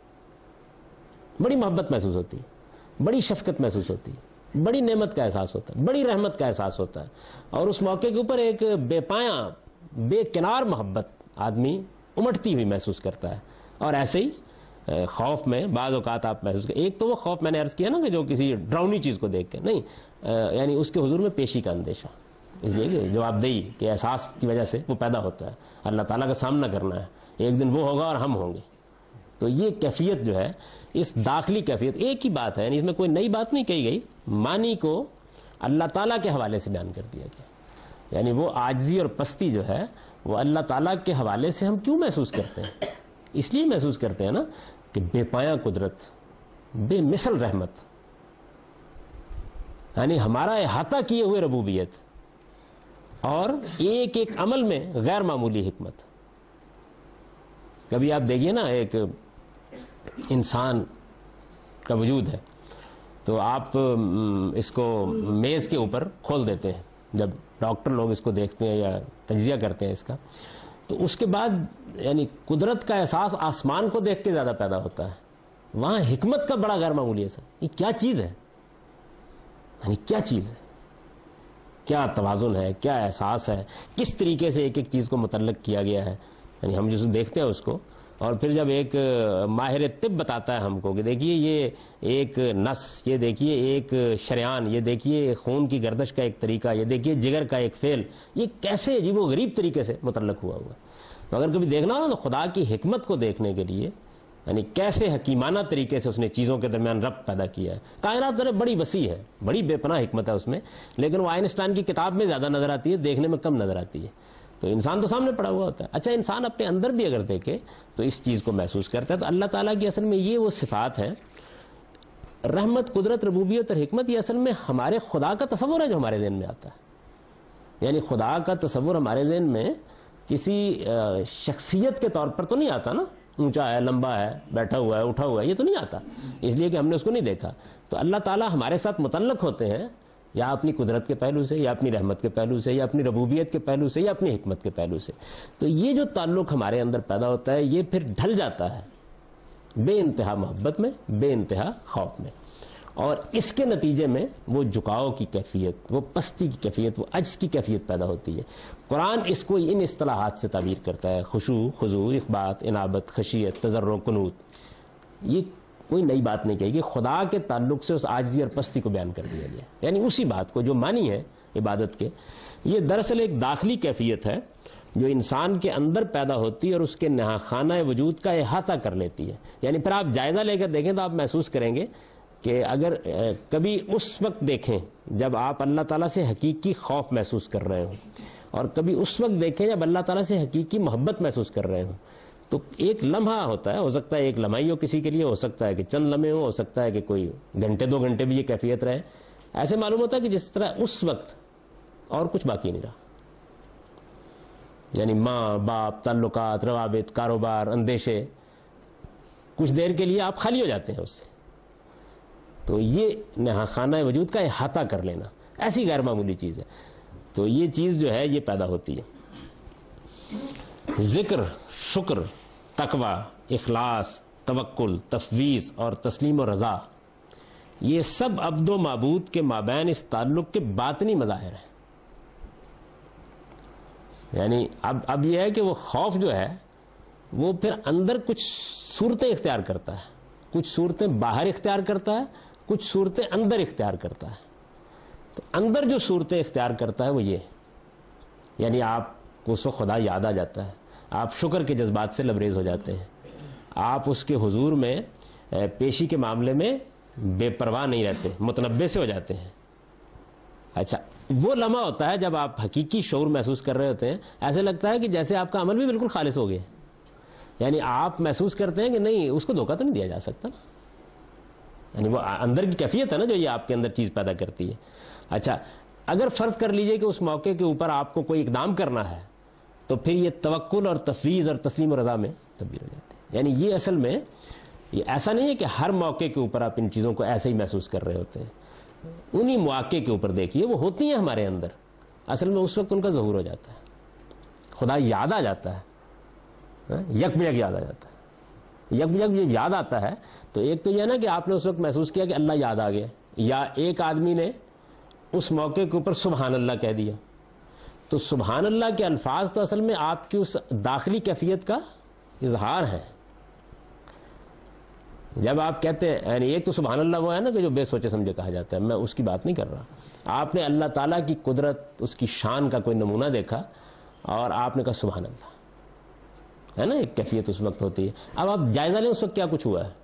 بڑی محبت محسوس ہوتی ہے، بڑی شفقت محسوس ہوتی ہے، بڑی نعمت کا احساس ہوتا ہے، بڑی رحمت کا احساس ہوتا ہے، اور اس موقع کے اوپر ایک بے پایاں بے کنار محبت آدمی امٹتی ہوئی محسوس کرتا ہے۔ اور ایسے ہی خوف میں بعض اوقات آپ محسوس کریں، ایک تو وہ خوف میں نے عرض کیا نا کہ جو کسی ڈراؤنی چیز کو دیکھ کے نہیں، یعنی اس کے حضور میں پیشی کا اندیشہ، اس لیے کہ جواب دہی کہ احساس کی وجہ سے وہ پیدا ہوتا ہے، اللہ تعالیٰ کا سامنا کرنا ہے، ایک دن وہ ہوگا اور ہم ہوں گے۔ تو یہ کیفیت جو ہے اس داخلی کیفیت ایک ہی بات ہے، یعنی اس میں کوئی نئی بات نہیں کہی گئی، معنی کو اللہ تعالیٰ کے حوالے سے بیان کر دیا گیا، یعنی وہ عاجزی اور پستی جو ہے وہ اللہ تعالیٰ کے حوالے سے ہم کیوں محسوس کرتے ہیں؟ اس لیے محسوس کرتے ہیں نا کہ بے پایاں قدرت، بے مثل رحمت، یعنی ہمارا احاطہ کیے ہوئے ربوبیت اور ایک ایک عمل میں غیر معمولی حکمت۔ کبھی آپ دیکھیے نا ایک انسان کا وجود ہے تو آپ اس کو میز کے اوپر کھول دیتے ہیں، جب ڈاکٹر لوگ اس کو دیکھتے ہیں یا تجزیہ کرتے ہیں اس کا، تو اس کے بعد یعنی قدرت کا احساس آسمان کو دیکھ کے زیادہ پیدا ہوتا ہے، وہاں حکمت کا بڑا غیر معمولی اثر۔ یہ کیا چیز ہے، یعنی کیا چیز ہے، کیا توازن ہے، کیا احساس ہے، کس طریقے سے ایک ایک چیز کو متعلق کیا گیا ہے، یعنی ہم جو دیکھتے ہیں اس کو، اور پھر جب ایک ماہر طب بتاتا ہے ہم کو کہ دیکھیے یہ ایک نس، یہ دیکھیے ایک شریان، یہ دیکھیے خون کی گردش کا ایک طریقہ، یہ دیکھیے جگر کا ایک فعل، یہ کیسے عجیب و غریب طریقے سے متعلق ہوا ہوا۔ تو اگر کبھی دیکھنا ہو تو خدا کی حکمت کو دیکھنے کے لیے یعنی کیسے حکیمانہ طریقے سے اس نے چیزوں کے درمیان ربط پیدا کیا ہے۔ کائنات ذرا بڑی وسیع ہے، بڑی بے پناہ حکمت ہے اس میں، لیکن وہ آئنسٹائن کی کتاب میں زیادہ نظر آتی ہے، دیکھنے میں کم نظر آتی ہے۔ تو انسان تو سامنے پڑا ہوا ہوتا ہے۔ اچھا، انسان اپنے اندر بھی اگر دیکھے تو اس چیز کو محسوس کرتا ہے۔ تو اللہ تعالیٰ کی اصل میں یہ وہ صفات ہیں، رحمت، قدرت، ربوبیت اور حکمت، یہ اصل میں ہمارے خدا کا تصور ہے جو ہمارے ذہن میں آتا ہے۔ یعنی خدا کا تصور ہمارے ذہن میں کسی شخصیت کے طور پر تو نہیں آتا نا، اونچا ہے، لمبا ہے، بیٹھا ہوا ہے، اٹھا ہوا ہے، یہ تو نہیں آتا، اس لیے کہ ہم نے اس کو نہیں دیکھا۔ تو اللہ تعالیٰ ہمارے ساتھ متعلق ہوتے ہیں یا اپنی قدرت کے پہلو سے، یا اپنی رحمت کے پہلو سے، یا اپنی ربوبیت کے پہلو سے، یا اپنی حکمت کے پہلو سے۔ تو یہ جو تعلق ہمارے اندر پیدا ہوتا ہے، یہ پھر ڈھل جاتا ہے بے انتہا محبت میں، بے انتہا خوف میں، اور اس کے نتیجے میں وہ جھکاؤ کی کیفیت، وہ پستی کی کیفیت، وہ عجز کی کیفیت پیدا ہوتی ہے۔ قرآن اس کو ان اصطلاحات سے تعبیر کرتا ہے: خشوع، خضوع، اخبات، انابت، خشیت، تضرع، قنوت۔ یہ کوئی نئی بات نہیں کہی کہ خدا کے تعلق سے اس عاجزی اور پستی کو بیان کر دیا گیا، یعنی اسی بات کو جو معنی ہے عبادت کے۔ یہ دراصل ایک داخلی کیفیت ہے جو انسان کے اندر پیدا ہوتی ہے اور اس کے نہا خانہ وجود کا احاطہ کر لیتی ہے۔ یعنی پھر آپ جائزہ لے کر دیکھیں تو آپ محسوس کریں گے کہ اگر کبھی اس وقت دیکھیں جب آپ اللہ تعالیٰ سے حقیقی خوف محسوس کر رہے ہوں، اور کبھی اس وقت دیکھیں جب اللہ تعالیٰ سے حقیقی محبت محسوس کر رہے ہوں، تو ایک لمحہ ہوتا ہے، ہو سکتا ہے ایک لمحہ ہی ہو کسی کے لیے، ہو سکتا ہے کہ چند لمحے ہوں، ہو سکتا ہے کہ کوئی گھنٹے دو گھنٹے بھی یہ کیفیت رہے۔ ایسے معلوم ہوتا ہے کہ جس طرح اس وقت اور کچھ باقی نہیں رہا، یعنی ماں باپ، تعلقات، روابط، کاروبار، اندیشے، کچھ دیر کے لیے آپ خالی ہو جاتے ہیں اس سے۔ تو یہ نہا خانہ وجود کا احاطہ کر لینا ایسی غیر معمولی چیز ہے۔ تو یہ چیز جو ہے یہ پیدا ہوتی ہے۔ ذکر، شکر، تقوی، اخلاص، توکل، تفویض اور تسلیم و رضا، یہ سب عبد و معبود کے مابین اس تعلق کے باطنی مظاہر ہیں. یعنی اب اب یہ ہے کہ وہ خوف جو ہے وہ پھر اندر کچھ صورتیں اختیار کرتا ہے، کچھ صورتیں باہر اختیار کرتا ہے، کچھ صورتیں اندر اختیار کرتا ہے. تو اندر جو صورتیں اختیار کرتا ہے وہ یہ، یعنی آپ کو اس وقت خدا یاد آ جاتا ہے، آپ شکر کے جذبات سے لبریز ہو جاتے ہیں، آپ اس کے حضور میں پیشی کے معاملے میں بے پرواہ نہیں رہتے، متنبع سے ہو جاتے ہیں. اچھا، وہ لمحہ ہوتا ہے جب آپ حقیقی شعور محسوس کر رہے ہوتے ہیں، ایسے لگتا ہے کہ جیسے آپ کا عمل بھی بالکل خالص ہو گیا. یعنی آپ محسوس کرتے ہیں کہ نہیں، اس کو دھوکہ تو نہیں دیا جا سکتا نا. یعنی وہ اندر کی کیفیت ہے نا جو یہ آپ کے اندر چیز پیدا کرتی ہے. اچھا، اگر فرض کر لیجئے کہ اس موقع کے اوپر آپ کو کوئی اقدام کرنا ہے تو پھر یہ توکل اور تفویض اور تسلیم و رضا میں تبدیل ہو جاتے ہیں. یعنی یہ اصل میں یہ ایسا نہیں ہے کہ ہر موقع کے اوپر آپ ان چیزوں کو ایسے ہی محسوس کر رہے ہوتے ہیں. انہی مواقع کے اوپر دیکھیے وہ ہوتی ہیں ہمارے اندر، اصل میں اس وقت ان کا ظہور ہو جاتا ہے، خدا یاد آ جاتا ہے، یک بیک یاد آ جاتا ہے. یک بیک جب یاد آتا ہے تو ایک تو یہ نا کہ آپ نے اس وقت محسوس کیا کہ اللہ یاد آ گیا، یا ایک آدمی نے اس موقع کے اوپر سبحان اللہ کہہ دیا. تو سبحان اللہ کے الفاظ تو اصل میں آپ کی اس داخلی کیفیت کا اظہار ہے. جب آپ کہتے ہیں، یعنی ایک تو سبحان اللہ وہ ہے نا کہ جو بے سوچے سمجھے کہا جاتا ہے، میں اس کی بات نہیں کر رہا. آپ نے اللہ تعالیٰ کی قدرت، اس کی شان کا کوئی نمونہ دیکھا اور آپ نے کہا سبحان اللہ، ہے نا، ایک کیفیت اس وقت ہوتی ہے. اب آپ جائزہ لیں اس وقت کیا کچھ ہوا ہے.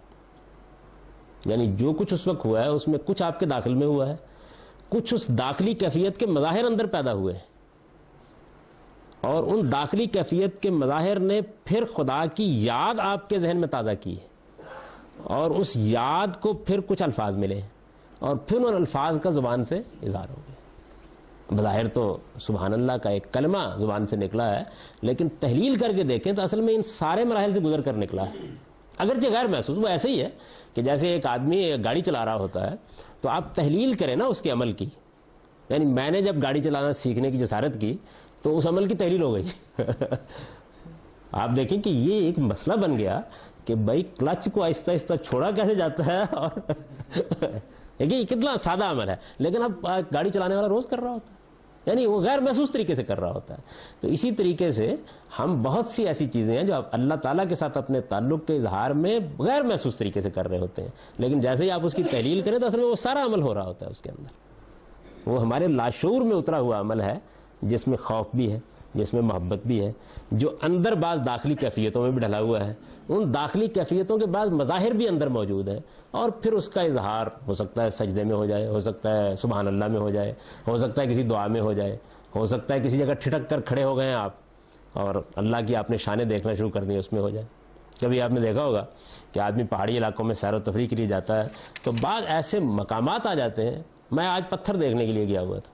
یعنی جو کچھ اس وقت ہوا ہے اس میں کچھ آپ کے داخل میں ہوا ہے، کچھ اس داخلی کیفیت کے مظاہر اندر پیدا ہوئے ہیں، اور ان داخلی کیفیت کے مظاہر نے پھر خدا کی یاد آپ کے ذہن میں تازہ کی ہے، اور اس یاد کو پھر کچھ الفاظ ملے اور پھر ان الفاظ کا زبان سے اظہار ہو گیا. بظاہر تو سبحان اللہ کا ایک کلمہ زبان سے نکلا ہے، لیکن تحلیل کر کے دیکھیں تو اصل میں ان سارے مراحل سے گزر کر نکلا ہے. اگرچہ غیر محسوس، وہ ایسے ہی ہے کہ جیسے ایک آدمی گاڑی چلا رہا ہوتا ہے تو آپ تحلیل کریں نا اس کے عمل کی. یعنی میں نے جب گاڑی چلانا سیکھنے کی جسارت کی تو اس عمل کی تحلیل ہو گئی. آپ دیکھیں کہ یہ ایک مسئلہ بن گیا کہ بھائی کلچ کو آہستہ آہستہ چھوڑا کیسے جاتا ہے، اور دیکھیے یہ کتنا سادہ عمل ہے، لیکن اب گاڑی چلانے والا روز کر رہا ہوتا ہے، یعنی وہ غیر محسوس طریقے سے کر رہا ہوتا ہے. تو اسی طریقے سے ہم بہت سی ایسی چیزیں ہیں جو آپ اللہ تعالیٰ کے ساتھ اپنے تعلق کے اظہار میں غیر محسوس طریقے سے کر رہے ہوتے ہیں، لیکن جیسے ہی آپ اس کی تحلیل کریں تو اصل میں وہ سارا عمل ہو رہا ہوتا ہے اس کے اندر. وہ ہمارے لاشعور میں اترا ہوا عمل ہے جس میں خوف بھی ہے، جس میں محبت بھی ہے، جو اندر بعض داخلی کیفیتوں میں بھی ڈھلا ہوا ہے. ان داخلی کیفیتوں کے بعض مظاہر بھی اندر موجود ہیں، اور پھر اس کا اظہار ہو سکتا ہے سجدے میں ہو جائے، ہو سکتا ہے سبحان اللہ میں ہو جائے، ہو سکتا ہے کسی دعا میں ہو جائے، ہو سکتا ہے کسی جگہ ٹھٹک کر کھڑے ہو گئے ہیں آپ اور اللہ کی آپ نے شانیں دیکھنا شروع کر دی، اس میں ہو جائے. کبھی آپ نے دیکھا ہوگا کہ آدمی پہاڑی علاقوں میں سیر و تفریح کے لیے جاتا ہے تو بعض ایسے مقامات آ جاتے ہیں. میں آج پتھر دیکھنے کے لیے گیا ہوا تھا،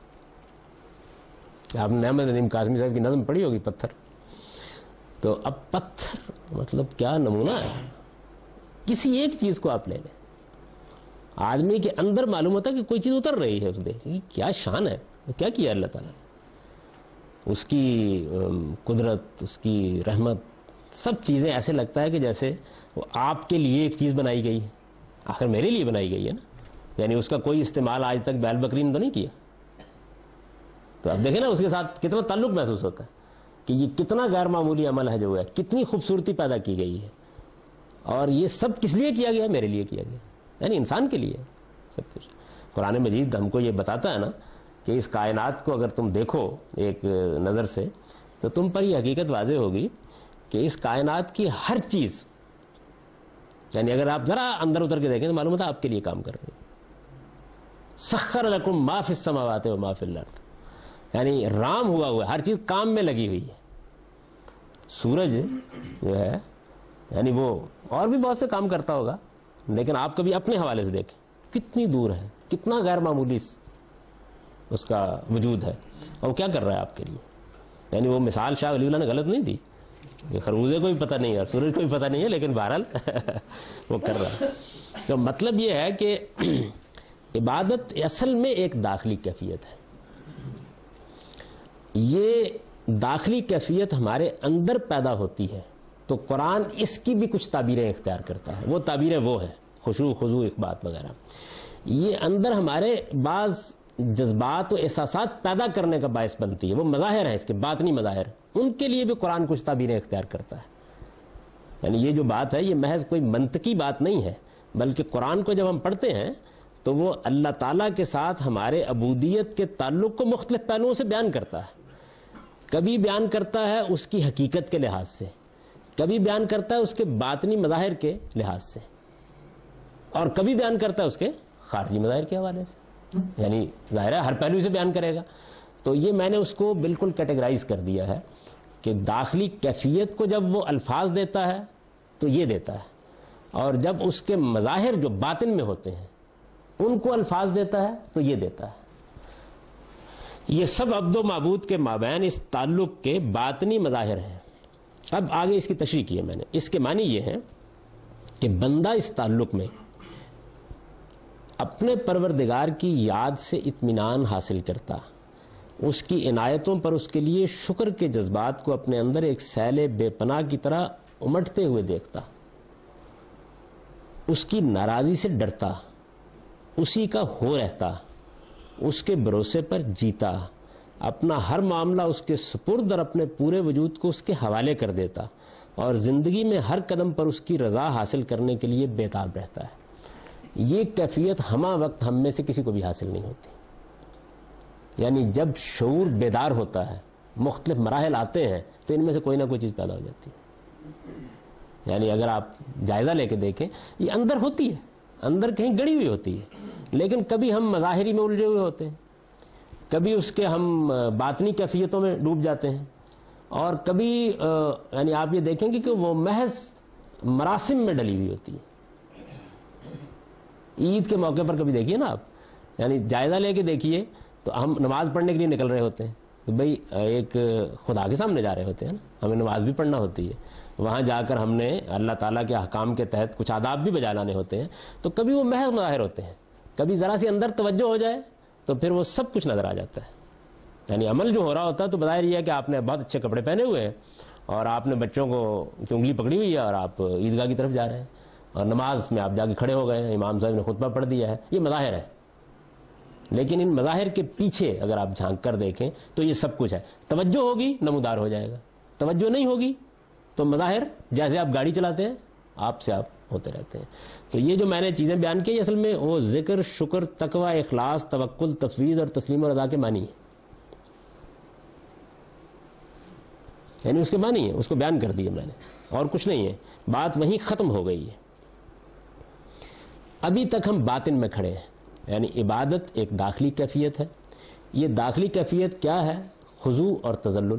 آپ نے احمد ندیم قاسمی صاحب کی نظم پڑھی ہوگی پتھر. تو اب پتھر مطلب کیا نمونہ ہے. کسی ایک چیز کو آپ لے لیں، آدمی کے اندر معلوم ہوتا ہے کہ کوئی چیز اتر رہی ہے، اس دیکھ کیا شان ہے، کیا کیا اللہ تعالیٰ نے، اس کی قدرت، اس کی رحمت، سب چیزیں ایسے لگتا ہے کہ جیسے وہ آپ کے لیے ایک چیز بنائی گئی ہے. آخر میرے لیے بنائی گئی ہے نا، یعنی اس کا کوئی استعمال آج تک بیل بکری نے تو نہیں کیا. تو اب دیکھیں نا اس کے ساتھ کتنا تعلق محسوس ہوتا ہے کہ یہ کتنا غیر معمولی عمل ہے جو ہے، کتنی خوبصورتی پیدا کی گئی ہے، اور یہ سب کس لیے کیا گیا؟ میرے لیے کیا گیا، یعنی انسان کے لیے سب کچھ. قرآن مجید ہم کو یہ بتاتا ہے نا کہ اس کائنات کو اگر تم دیکھو ایک نظر سے تو تم پر یہ حقیقت واضح ہوگی کہ اس کائنات کی ہر چیز، یعنی اگر آپ ذرا اندر اتر کے دیکھیں تو معلوم ہوتا ہے آپ کے لیے کام کر رہی ہے. سخر لکم ما فی السماوات و ما فی الارض، یعنی رام ہوا ہوا ہے، ہر چیز کام میں لگی ہوئی ہے. سورج جو ہے یعنی وہ اور بھی بہت سے کام کرتا ہوگا، لیکن آپ کبھی اپنے حوالے سے دیکھیں کتنی دور ہے، کتنا غیر معمولی اس کا وجود ہے، اور وہ کیا کر رہا ہے آپ کے لیے. یعنی وہ مثال شاہ ولی اللہ نے غلط نہیں دی کہ خربوزے کو بھی پتہ نہیں ہے، سورج کو بھی پتہ نہیں ہے، لیکن بہرحال وہ کر رہا ہے. تو مطلب یہ ہے کہ عبادت اصل میں ایک داخلی کیفیت ہے. یہ داخلی کیفیت ہمارے اندر پیدا ہوتی ہے تو قرآن اس کی بھی کچھ تعبیریں اختیار کرتا ہے. وہ تعبیریں وہ ہیں خشوع خضوع اخبات وغیرہ. یہ اندر ہمارے بعض جذبات و احساسات پیدا کرنے کا باعث بنتی ہے. وہ مظاہر ہیں اس کے باطنی مظاہر, ان کے لیے بھی قرآن کچھ تعبیریں اختیار کرتا ہے. یعنی یہ جو بات ہے یہ محض کوئی منطقی بات نہیں ہے, بلکہ قرآن کو جب ہم پڑھتے ہیں تو وہ اللہ تعالیٰ کے ساتھ ہمارے عبودیت کے تعلق کو مختلف پہلوؤں سے بیان کرتا ہے. کبھی بیان کرتا ہے اس کی حقیقت کے لحاظ سے, کبھی بیان کرتا ہے اس کے باطنی مظاہر کے لحاظ سے, اور کبھی بیان کرتا ہے اس کے خارجی مظاہر کے حوالے سے. یعنی ظاہر ہے ہر پہلو سے بیان کرے گا. تو یہ میں نے اس کو بالکل کیٹیگرائز کر دیا ہے کہ داخلی کیفیت کو جب وہ الفاظ دیتا ہے تو یہ دیتا ہے, اور جب اس کے مظاہر جو باطن میں ہوتے ہیں ان کو الفاظ دیتا ہے تو یہ دیتا ہے. یہ سب عبد و معبود کے مابین اس تعلق کے باطنی مظاہر ہیں. اب آگے اس کی تشریح کی ہے میں نے. اس کے معنی یہ ہے کہ بندہ اس تعلق میں اپنے پروردگار کی یاد سے اطمینان حاصل کرتا, اس کی عنایتوں پر اس کے لیے شکر کے جذبات کو اپنے اندر ایک سیل بے پناہ کی طرح امٹتے ہوئے دیکھتا, اس کی ناراضی سے ڈرتا, اسی کا ہو رہتا, اس کے بھروسے پر جیتا, اپنا ہر معاملہ اس کے سپرد اور اپنے پورے وجود کو اس کے حوالے کر دیتا, اور زندگی میں ہر قدم پر اس کی رضا حاصل کرنے کے لیے بےتاب رہتا ہے. یہ کیفیت ہمہ وقت ہم میں سے کسی کو بھی حاصل نہیں ہوتی. یعنی جب شعور بیدار ہوتا ہے, مختلف مراحل آتے ہیں, تو ان میں سے کوئی نہ کوئی چیز پیدا ہو جاتی ہے. یعنی اگر آپ جائزہ لے کے دیکھیں, یہ اندر ہوتی ہے, اندر کہیں گڑی ہوئی ہوتی ہے, لیکن کبھی ہم مظاہری میں الجھے ہوئے ہوتے ہیں, کبھی اس کے ہم باطنی کیفیتوں میں ڈوب جاتے ہیں, اور کبھی یعنی آپ یہ دیکھیں گے کہ وہ محض مراسم میں ڈلی ہوئی ہوتی ہے. عید کے موقع پر کبھی دیکھیے نا آپ, یعنی جائزہ لے کے دیکھیے تو ہم نماز پڑھنے کے لیے نکل رہے ہوتے ہیں, تو بھئی ایک خدا کے سامنے جا رہے ہوتے ہیں نا, ہمیں نماز بھی پڑھنا ہوتی ہے, وہاں جا کر ہم نے اللہ تعالیٰ کے احکام کے تحت کچھ آداب بھی بجا لانے ہوتے ہیں. تو کبھی وہ محض مظاہر ہوتے ہیں, کبھی ذرا سی اندر توجہ ہو جائے تو پھر وہ سب کچھ نظر آ جاتا ہے. یعنی عمل جو ہو رہا ہوتا ہے تو بظاہر یہ ہے کہ آپ نے بہت اچھے کپڑے پہنے ہوئے ہیں, اور آپ نے بچوں کو کی انگلی پکڑی ہوئی ہے, اور آپ عیدگاہ کی طرف جا رہے ہیں, اور نماز میں آپ جا کے کھڑے ہو گئے ہیں, امام صاحب نے خطبہ پڑھ دیا ہے. یہ مظاہر ہے, لیکن ان مظاہر کے پیچھے اگر آپ جھانک کر دیکھیں تو یہ سب کچھ ہے. توجہ ہوگی نمودار ہو جائے گا, توجہ نہیں ہوگی تو مظاہر جیسے آپ گاڑی چلاتے ہیں آپ سے آپ ہوتے رہتے ہیں. تو یہ جو میں نے چیزیں بیان کی اصل میں وہ ذکر, شکر, تقوی, اخلاص, توکل, تفویض اور تسلیم و رضا کے معنی ہے. یعنی اس کے معنی ہے, اس کو بیان کر دیا میں نے, اور کچھ نہیں ہے. بات وہیں ختم ہو گئی ہے. ابھی تک ہم باطن میں کھڑے ہیں, یعنی عبادت ایک داخلی کیفیت ہے. یہ داخلی کیفیت کیا ہے؟ خضوع اور تذلل.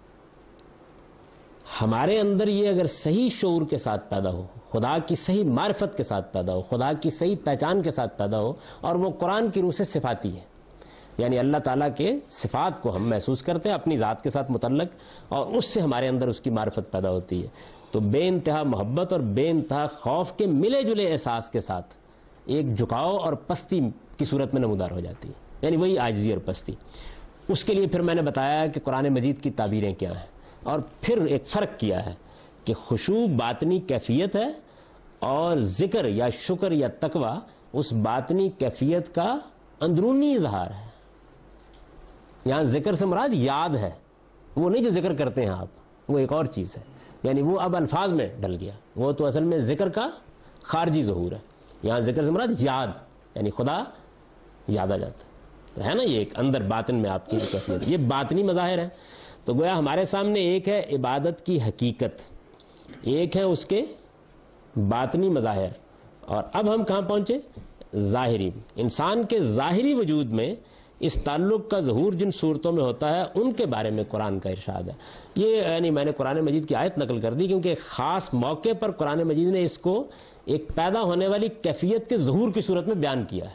ہمارے اندر یہ اگر صحیح شعور کے ساتھ پیدا ہو, خدا کی صحیح معرفت کے ساتھ پیدا ہو, خدا کی صحیح پہچان کے ساتھ پیدا ہو, اور وہ قرآن کی روح سے صفاتی ہے, یعنی اللہ تعالیٰ کے صفات کو ہم محسوس کرتے ہیں اپنی ذات کے ساتھ متعلق, اور اس سے ہمارے اندر اس کی معرفت پیدا ہوتی ہے, تو بے انتہا محبت اور بے انتہا خوف کے ملے جلے احساس کے ساتھ ایک جھکاؤ اور پستی کی صورت میں نمودار ہو جاتی ہے, یعنی وہی عاجزی اور پستی. اس کے لیے پھر میں نے بتایا کہ قرآن مجید کی تعبیریں کیا ہیں, اور پھر ایک فرق کیا ہے کہ خشوع باطنی کیفیت ہے, اور ذکر یا شکر یا تقوی اس باطنی کیفیت کا اندرونی اظہار ہے. یہاں ذکر سے مراد یاد ہے, وہ نہیں جو ذکر کرتے ہیں آپ, وہ ایک اور چیز ہے. یعنی وہ اب الفاظ میں ڈل گیا, وہ تو اصل میں ذکر کا خارجی ظہور ہے. یہاں ذکر سے مراد یاد, یعنی خدا یاد آ جاتا تو ہے نا, یہ ایک اندر باطن میں آپ کی کیفیت, یہ باطنی مظاہر ہے. تو گویا ہمارے سامنے ایک ہے عبادت کی حقیقت, ایک ہے اس کے باطنی مظاہر, اور اب ہم کہاں پہنچے؟ ظاہری. انسان کے ظاہری وجود میں اس تعلق کا ظہور جن صورتوں میں ہوتا ہے ان کے بارے میں قرآن کا ارشاد ہے. یہ یعنی میں نے قرآن مجید کی آیت نقل کر دی کیونکہ ایک خاص موقع پر قرآن مجید نے اس کو ایک پیدا ہونے والی کیفیت کے ظہور کی صورت میں بیان کیا ہے,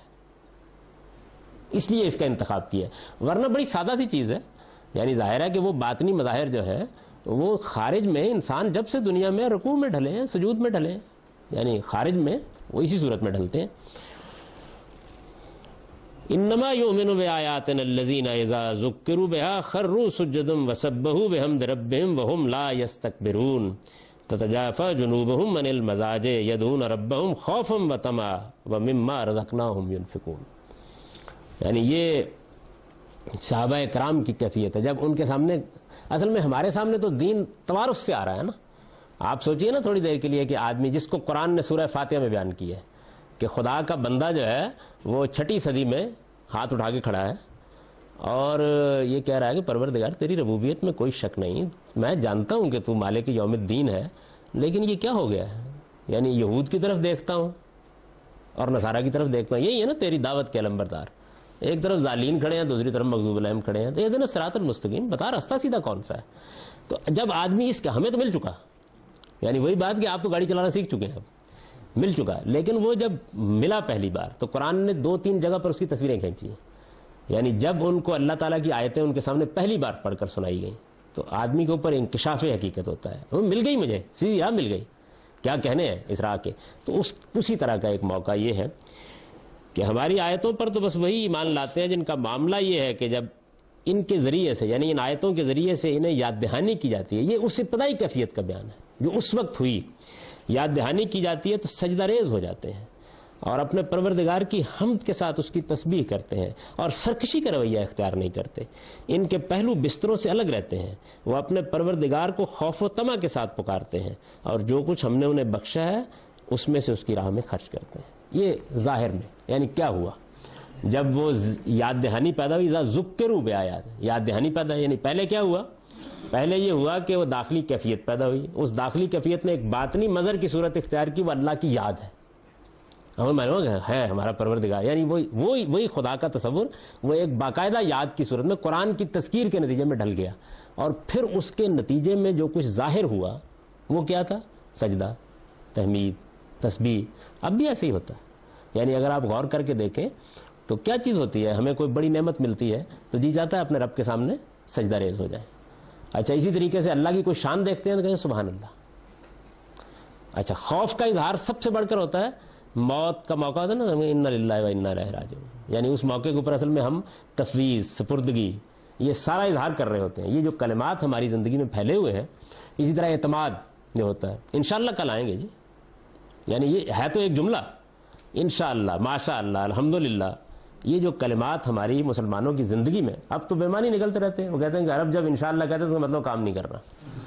اس لیے اس کا انتخاب کیا ہے. ورنہ بڑی سادہ سی چیز ہے, یعنی ظاہر ہے کہ وہ باطنی مظاہر جو ہے وہ خارج میں انسان جب سے دنیا میں رکوع میں ڈھلے ہیں, سجود میں ڈھلے ہیں, یعنی خارج میں وہ اسی صورت میں ڈھلتے ہیں. انما یؤمن بآیاتنا الذین اذا ذکروا بها خروا سجدا وسبحوا بحمد ربهم وهم لا یستکبرون. تتجافى جنوبهم عن المضاجع يدعون ربهم خوفا وطمعا ومما رزقناهم ينفقون. یعنی یہ صحابہ کرام کی کیفیت ہے. جب ان کے سامنے، اصل میں ہمارے سامنے تو دین توارث سے آ رہا ہے نا. آپ سوچئے نا تھوڑی دیر کے لیے کہ آدمی جس کو قرآن نے سورہ فاتحہ میں بیان کیا ہے کہ خدا کا بندہ جو ہے وہ چھٹی صدی میں ہاتھ اٹھا کے کھڑا ہے اور یہ کہہ رہا ہے کہ پروردگار تیری ربوبیت میں کوئی شک نہیں، میں جانتا ہوں کہ تو مالک یوم الدین ہے، لیکن یہ کیا ہو گیا ہے؟ یعنی یہود کی طرف دیکھتا ہوں اور نصارہ کی طرف دیکھتا ہوں. یہی ہے نا تیری دعوت کے علمبردار. ایک طرف ظالین کھڑے ہیں، دوسری طرف مغضوب علیہم کھڑے ہیں. تو یہ دینا صراط المستقیم، بتا راستہ سیدھا کون سا ہے. تو جب آدمی اس کا، ہمیں تو مل چکا، یعنی وہی بات کہ آپ تو گاڑی چلانا سیکھ چکے ہیں، اب مل چکا. لیکن وہ جب ملا پہلی بار تو قرآن نے دو تین جگہ پر اس کی تصویریں کھینچی ہیں. یعنی جب ان کو اللہ تعالیٰ کی آیتیں ان کے سامنے پہلی بار پڑھ کر سنائی گئیں تو آدمی کے اوپر انکشاف حقیقت ہوتا ہے. وہ مل گئی، مجھے سیدھی راہ مل گئی، کیا کہنے ہیں اسراء کے. تو اس اسی طرہ کا ایک موقع یہ ہے کہ ہماری آیتوں پر تو بس وہی ایمان لاتے ہیں جن کا معاملہ یہ ہے کہ جب ان کے ذریعے سے، یعنی ان آیتوں کے ذریعے سے انہیں یاد دہانی کی جاتی ہے. یہ اس ابتدائی کیفیت کا بیان ہے جو اس وقت ہوئی. یاد دہانی کی جاتی ہے تو سجدہ ریز ہو جاتے ہیں اور اپنے پروردگار کی حمد کے ساتھ اس کی تسبیح کرتے ہیں اور سرکشی کا رویہ اختیار نہیں کرتے. ان کے پہلو بستروں سے الگ رہتے ہیں. وہ اپنے پروردگار کو خوف و طمع کے ساتھ پکارتے ہیں اور جو کچھ ہم نے انہیں بخشا ہے اس میں سے اس کی راہ میں خرچ کرتے ہیں. یہ ظاہر میں یعنی کیا ہوا جب وہ یاد دہانی پیدا ہوئی، ذکروا بآیات، یاد دہانی پیدا، یعنی پہلے کیا ہوا؟ پہلے یہ ہوا کہ وہ داخلی کیفیت پیدا ہوئی. اس داخلی کیفیت نے ایک باطنی مظہر کی صورت اختیار کی، وہ اللہ کی یاد ہے. ہمیں معلوم ہے ہمارا پروردگار، یعنی وہی وہی وہی خدا کا تصور وہ ایک باقاعدہ یاد کی صورت میں قرآن کی تذکیر کے نتیجے میں ڈھل گیا. اور پھر اس کے نتیجے میں جو کچھ ظاہر ہوا وہ کیا تھا؟ سجدہ، تحمید، تسبیح. اب بھی ایسے ہی ہوتا ہے. یعنی اگر آپ غور کر کے دیکھیں تو کیا چیز ہوتی ہے؟ ہمیں کوئی بڑی نعمت ملتی ہے تو جی چاہتا ہے اپنے رب کے سامنے سجدہ ریز ہو جائے. اچھا اسی طریقے سے اللہ کی کوئی شان دیکھتے ہیں تو کہیں سبحان اللہ. اچھا خوف کا اظہار سب سے بڑھ کر ہوتا ہے موت کا موقع ہوتا ہے نا، انا للہ و انا الیہ راجعون. یعنی اس موقع کے اوپر اصل میں ہم تفویض، سپردگی، یہ سارا اظہار کر رہے ہوتے ہیں. یہ جو کلمات ہماری زندگی میں پھیلے ہوئے ہیں، اسی طرح اعتماد جو ہوتا ہے، انشاءاللہ کل آئیں گے جی. یعنی یہ ہے تو ایک جملہ، انشاءاللہ، ماشاءاللہ، الحمدللہ. یہ جو کلمات ہماری مسلمانوں کی زندگی میں اب تو بے معنی نکلتے رہتے ہیں. وہ کہتے ہیں کہ عرب جب انشاءاللہ کہتے ہیں تو مطلب کام نہیں کرنا.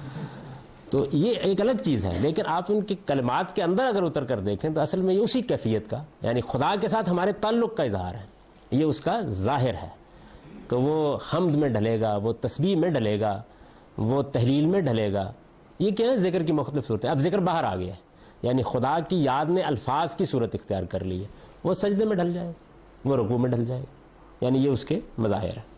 تو یہ ایک الگ چیز ہے. لیکن آپ ان کے کلمات کے اندر اگر اتر کر دیکھیں تو اصل میں یہ اسی کیفیت کا، یعنی خدا کے ساتھ ہمارے تعلق کا اظہار ہے. یہ اس کا ظاہر ہے. تو وہ حمد میں ڈھلے گا، وہ تسبیح میں ڈھلے گا، وہ تحلیل میں ڈھلے گا. یہ کیا ہے؟ ذکر کی مختلف صورتیں. اب ذکر باہر آ گیا ہے، یعنی خدا کی یاد نے الفاظ کی صورت اختیار کر لی ہے. وہ سجدے میں ڈھل جائے، وہ رکوع میں ڈھل جائے. یعنی یہ اس کے مظاہر ہیں.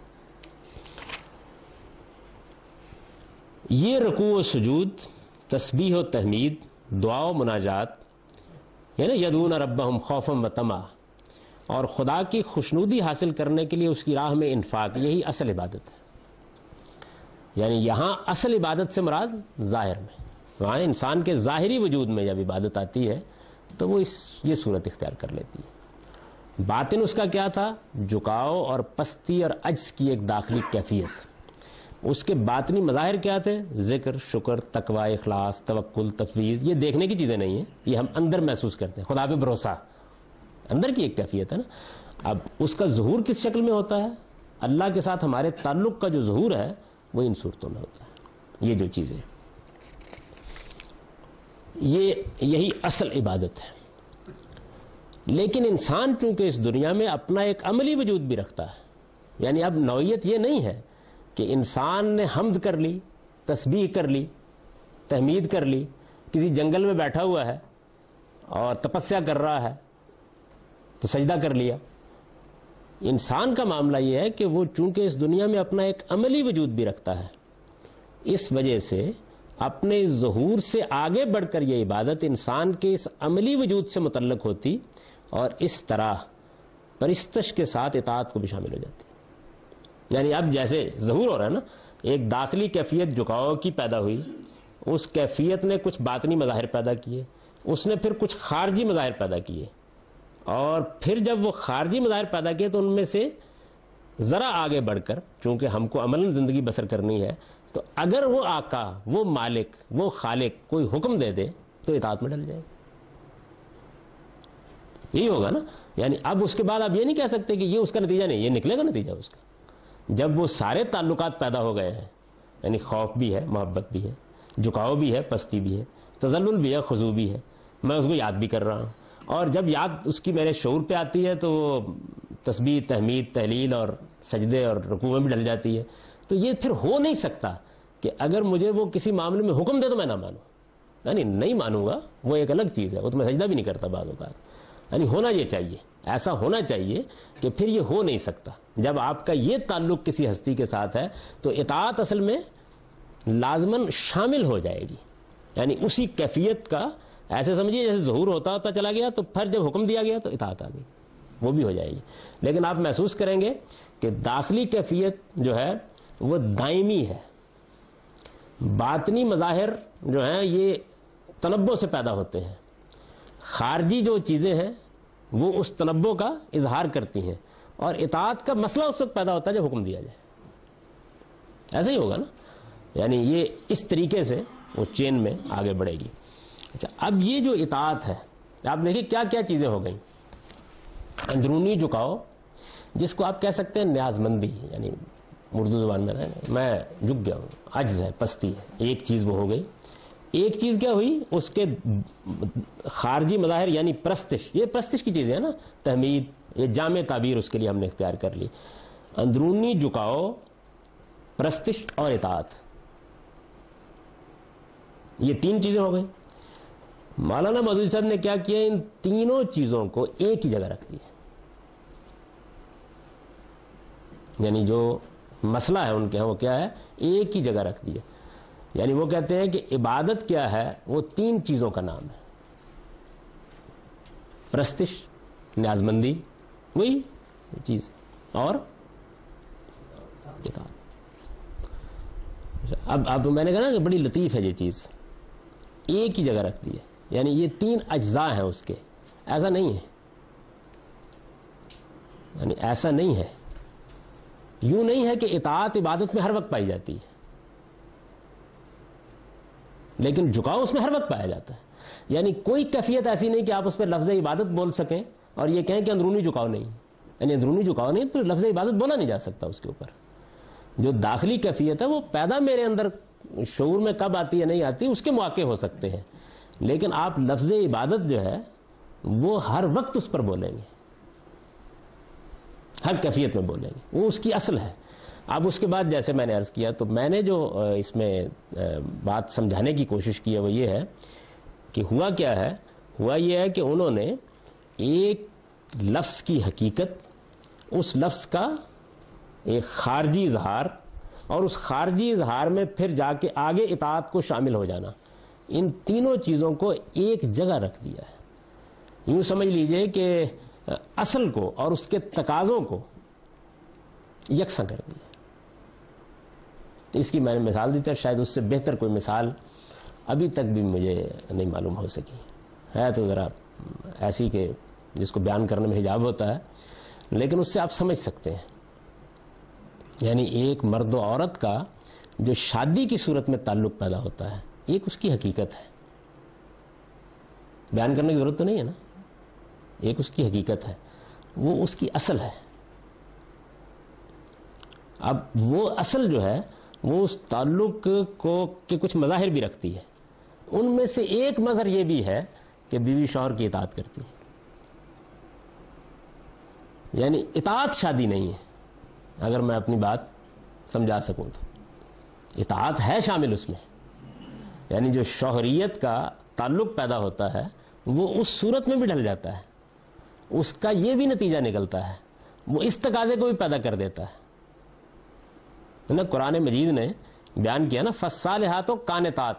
یہ رکوع و سجود، تسبیح و تحمید، دعا و مناجات، یعنی یدعون ربہم خوفا و طمعا، اور خدا کی خوشنودی حاصل کرنے کے لیے اس کی راہ میں انفاق، یہی اصل عبادت ہے. یعنی یہاں اصل عبادت سے مراد ظاہر میں، وہاں انسان کے ظاہری وجود میں جب عبادت آتی ہے تو وہ اس یہ صورت اختیار کر لیتی ہے. باطن اس کا کیا تھا؟ جھکاؤ اور پستی اور عجز کی ایک داخلی کیفیت. اس کے باطنی مظاہر کیا تھے؟ ذکر، شکر، تقوی، اخلاص، توکل، تفویض. یہ دیکھنے کی چیزیں نہیں ہیں، یہ ہم اندر محسوس کرتے ہیں. خدا پہ بھروسہ اندر کی ایک کیفیت ہے نا. اب اس کا ظہور کس شکل میں ہوتا ہے؟ اللہ کے ساتھ ہمارے تعلق کا جو ظہور ہے وہ ان صورتوں میں ہوتا ہے. یہ جو چیزیں، یہ یہی اصل عبادت ہے. لیکن انسان چونکہ اس دنیا میں اپنا ایک عملی وجود بھی رکھتا ہے. یعنی اب نوعیت یہ نہیں ہے کہ انسان نے حمد کر لی، تسبیح کر لی، تحمید کر لی، کسی جنگل میں بیٹھا ہوا ہے اور تپسیا کر رہا ہے تو سجدہ کر لیا. انسان کا معاملہ یہ ہے کہ وہ چونکہ اس دنیا میں اپنا ایک عملی وجود بھی رکھتا ہے، اس وجہ سے اپنے ظہور سے آگے بڑھ کر یہ عبادت انسان کے اس عملی وجود سے متعلق ہوتی اور اس طرح پرستش کے ساتھ اطاعت کو بھی شامل ہو جاتی. یعنی اب جیسے ظہور ہو رہا ہے نا، ایک داخلی کیفیت جھکاؤ کی پیدا ہوئی، اس کیفیت نے کچھ باطنی مظاہر پیدا کیے، اس نے پھر کچھ خارجی مظاہر پیدا کیے، اور پھر جب وہ خارجی مظاہر پیدا کیے تو ان میں سے ذرا آگے بڑھ کر، چونکہ ہم کو عملاً زندگی بسر کرنی ہے، تو اگر وہ آقا، وہ مالک، وہ خالق کوئی حکم دے دے تو اطاعت میں ڈل جائے، یہی ہوگا نا. یعنی اب اس کے بعد آپ یہ نہیں کہہ سکتے کہ یہ اس کا نتیجہ نہیں، یہ نکلے گا نتیجہ اس کا. جب وہ سارے تعلقات پیدا ہو گئے ہیں، یعنی خوف بھی ہے، محبت بھی ہے، جھکاؤ بھی ہے، پستی بھی ہے، تذلل بھی ہے، خضوع بھی ہے، میں اس کو یاد بھی کر رہا ہوں، اور جب یاد اس کی میرے شعور پہ آتی ہے تو وہ تسبیح، تحمید، تحلیل اور سجدے اور رکوع میں بھی ڈل جاتی ہے. تو یہ پھر ہو نہیں سکتا کہ اگر مجھے وہ کسی معاملے میں حکم دے تو میں نہ مانوں، یعنی نہیں مانوں گا، وہ ایک الگ چیز ہے، وہ تو میں سجدہ بھی نہیں کرتا بعض اوقات. یعنی ہونا یہ چاہیے، ایسا ہونا چاہیے کہ پھر یہ ہو نہیں سکتا. جب آپ کا یہ تعلق کسی ہستی کے ساتھ ہے تو اطاعت اصل میں لازماً شامل ہو جائے گی. یعنی اسی کیفیت کا، ایسے سمجھیے جیسے ظہور ہوتا ہوتا چلا گیا تو پھر جب حکم دیا گیا تو اطاعت آ گئی، وہ بھی ہو جائے گی. لیکن آپ محسوس کریں گے کہ داخلی کیفیت جو ہے وہ دائمی ہے، باطنی مظاہر جو ہیں یہ تنبع سے پیدا ہوتے ہیں، خارجی جو چیزیں ہیں وہ اس تنبع کا اظہار کرتی ہیں، اور اطاعت کا مسئلہ اس وقت پیدا ہوتا ہے جب حکم دیا جائے. ایسا ہی ہوگا نا. یعنی یہ اس طریقے سے وہ چین میں آگے بڑھے گی. اچھا، اب یہ جو اطاعت ہے، آپ دیکھیں کیا کیا چیزیں ہو گئیں. اندرونی جھکاؤ، جس کو آپ کہہ سکتے ہیں نیاز مندی، یعنی اردو زبان میں میں جھک گیا ہوں، عجز ہے، پستی ہے، ایک چیز وہ ہو گئی. ایک چیز کیا ہوئی، اس کے خارجی مظاہر یعنی پرستش، یہ پرستش کی چیزیں ہیں نا، تحمید، یہ جامع تعبیر اس کے لیے ہم نے اختیار کر لی. اندرونی جھکاؤ، پرستش اور اطاعت، یہ تین چیزیں ہو گئی. مولانا مودودی صاحب نے کیا کیا، ان تینوں چیزوں کو ایک ہی جگہ رکھ دیا. یعنی جو مسئلہ ہے ان کے ہاں وہ کیا ہے، ایک ہی جگہ رکھ دیا. یعنی وہ کہتے ہیں کہ عبادت کیا ہے، وہ تین چیزوں کا نام ہے، پرستش، نیازمندی، وہی چیز، اور اطاعت. اب اب میں نے کہا نا کہ بڑی لطیف ہے یہ چیز، ایک ہی جگہ رکھ دی ہے. یعنی یہ تین اجزاء ہیں اس کے، ایسا نہیں ہے، یعنی ایسا نہیں ہے، یوں نہیں ہے کہ اطاعت عبادت میں ہر وقت پائی جاتی ہے، لیکن جھکاؤ اس میں ہر وقت پایا جاتا ہے. یعنی کوئی کیفیت ایسی نہیں کہ آپ اس پہ لفظ عبادت بول سکیں اور یہ کہیں کہ اندرونی جھکاؤ نہیں، یعنی اندرونی جھکاؤ نہیں تو لفظ عبادت بولا نہیں جا سکتا اس کے اوپر. جو داخلی کیفیت ہے وہ پیدا میرے اندر شعور میں کب آتی ہے نہیں آتی اس کے مواقع ہو سکتے ہیں، لیکن آپ لفظ عبادت جو ہے وہ ہر وقت اس پر بولیں گے، ہر کیفیت میں بولیں گے، وہ اس کی اصل ہے. اب اس کے بعد جیسے میں نے عرض کیا تو میں نے جو اس میں بات سمجھانے کی کوشش کی ہے وہ یہ ہے کہ ہوا کیا ہے، ہوا یہ ہے کہ انہوں نے ایک لفظ کی حقیقت، اس لفظ کا ایک خارجی اظہار، اور اس خارجی اظہار میں پھر جا کے آگے اطاعت کو شامل ہو جانا، ان تینوں چیزوں کو ایک جگہ رکھ دیا ہے. یوں سمجھ لیجئے کہ اصل کو اور اس کے تقاضوں کو یکساں کر دیا. اس کی میں نے مثال دی تھی، شاید اس سے بہتر کوئی مثال ابھی تک بھی مجھے نہیں معلوم ہو سکی ہے، تو ذرا ایسی کہ جس کو بیان کرنے میں حجاب ہوتا ہے، لیکن اس سے آپ سمجھ سکتے ہیں. یعنی ایک مرد و عورت کا جو شادی کی صورت میں تعلق پیدا ہوتا ہے، ایک اس کی حقیقت ہے، بیان کرنے کی ضرورت تو نہیں ہے نا، ایک اس کی حقیقت ہے، وہ اس کی اصل ہے. اب وہ اصل جو ہے وہ اس تعلق کو کے کچھ مظاہر بھی رکھتی ہے. ان میں سے ایک مظہر یہ بھی ہے کہ بیوی شوہر کی اطاعت کرتی ہے. یعنی اطاعت شادی نہیں ہے، اگر میں اپنی بات سمجھا سکوں تو اطاعت ہے شامل اس میں. یعنی جو شوہریت کا تعلق پیدا ہوتا ہے وہ اس صورت میں بھی ڈل جاتا ہے، اس کا یہ بھی نتیجہ نکلتا ہے، وہ اس تقاضے کو بھی پیدا کر دیتا ہے نا. قرآن مجید نے بیان کیا نا، فالصالحات قانتات،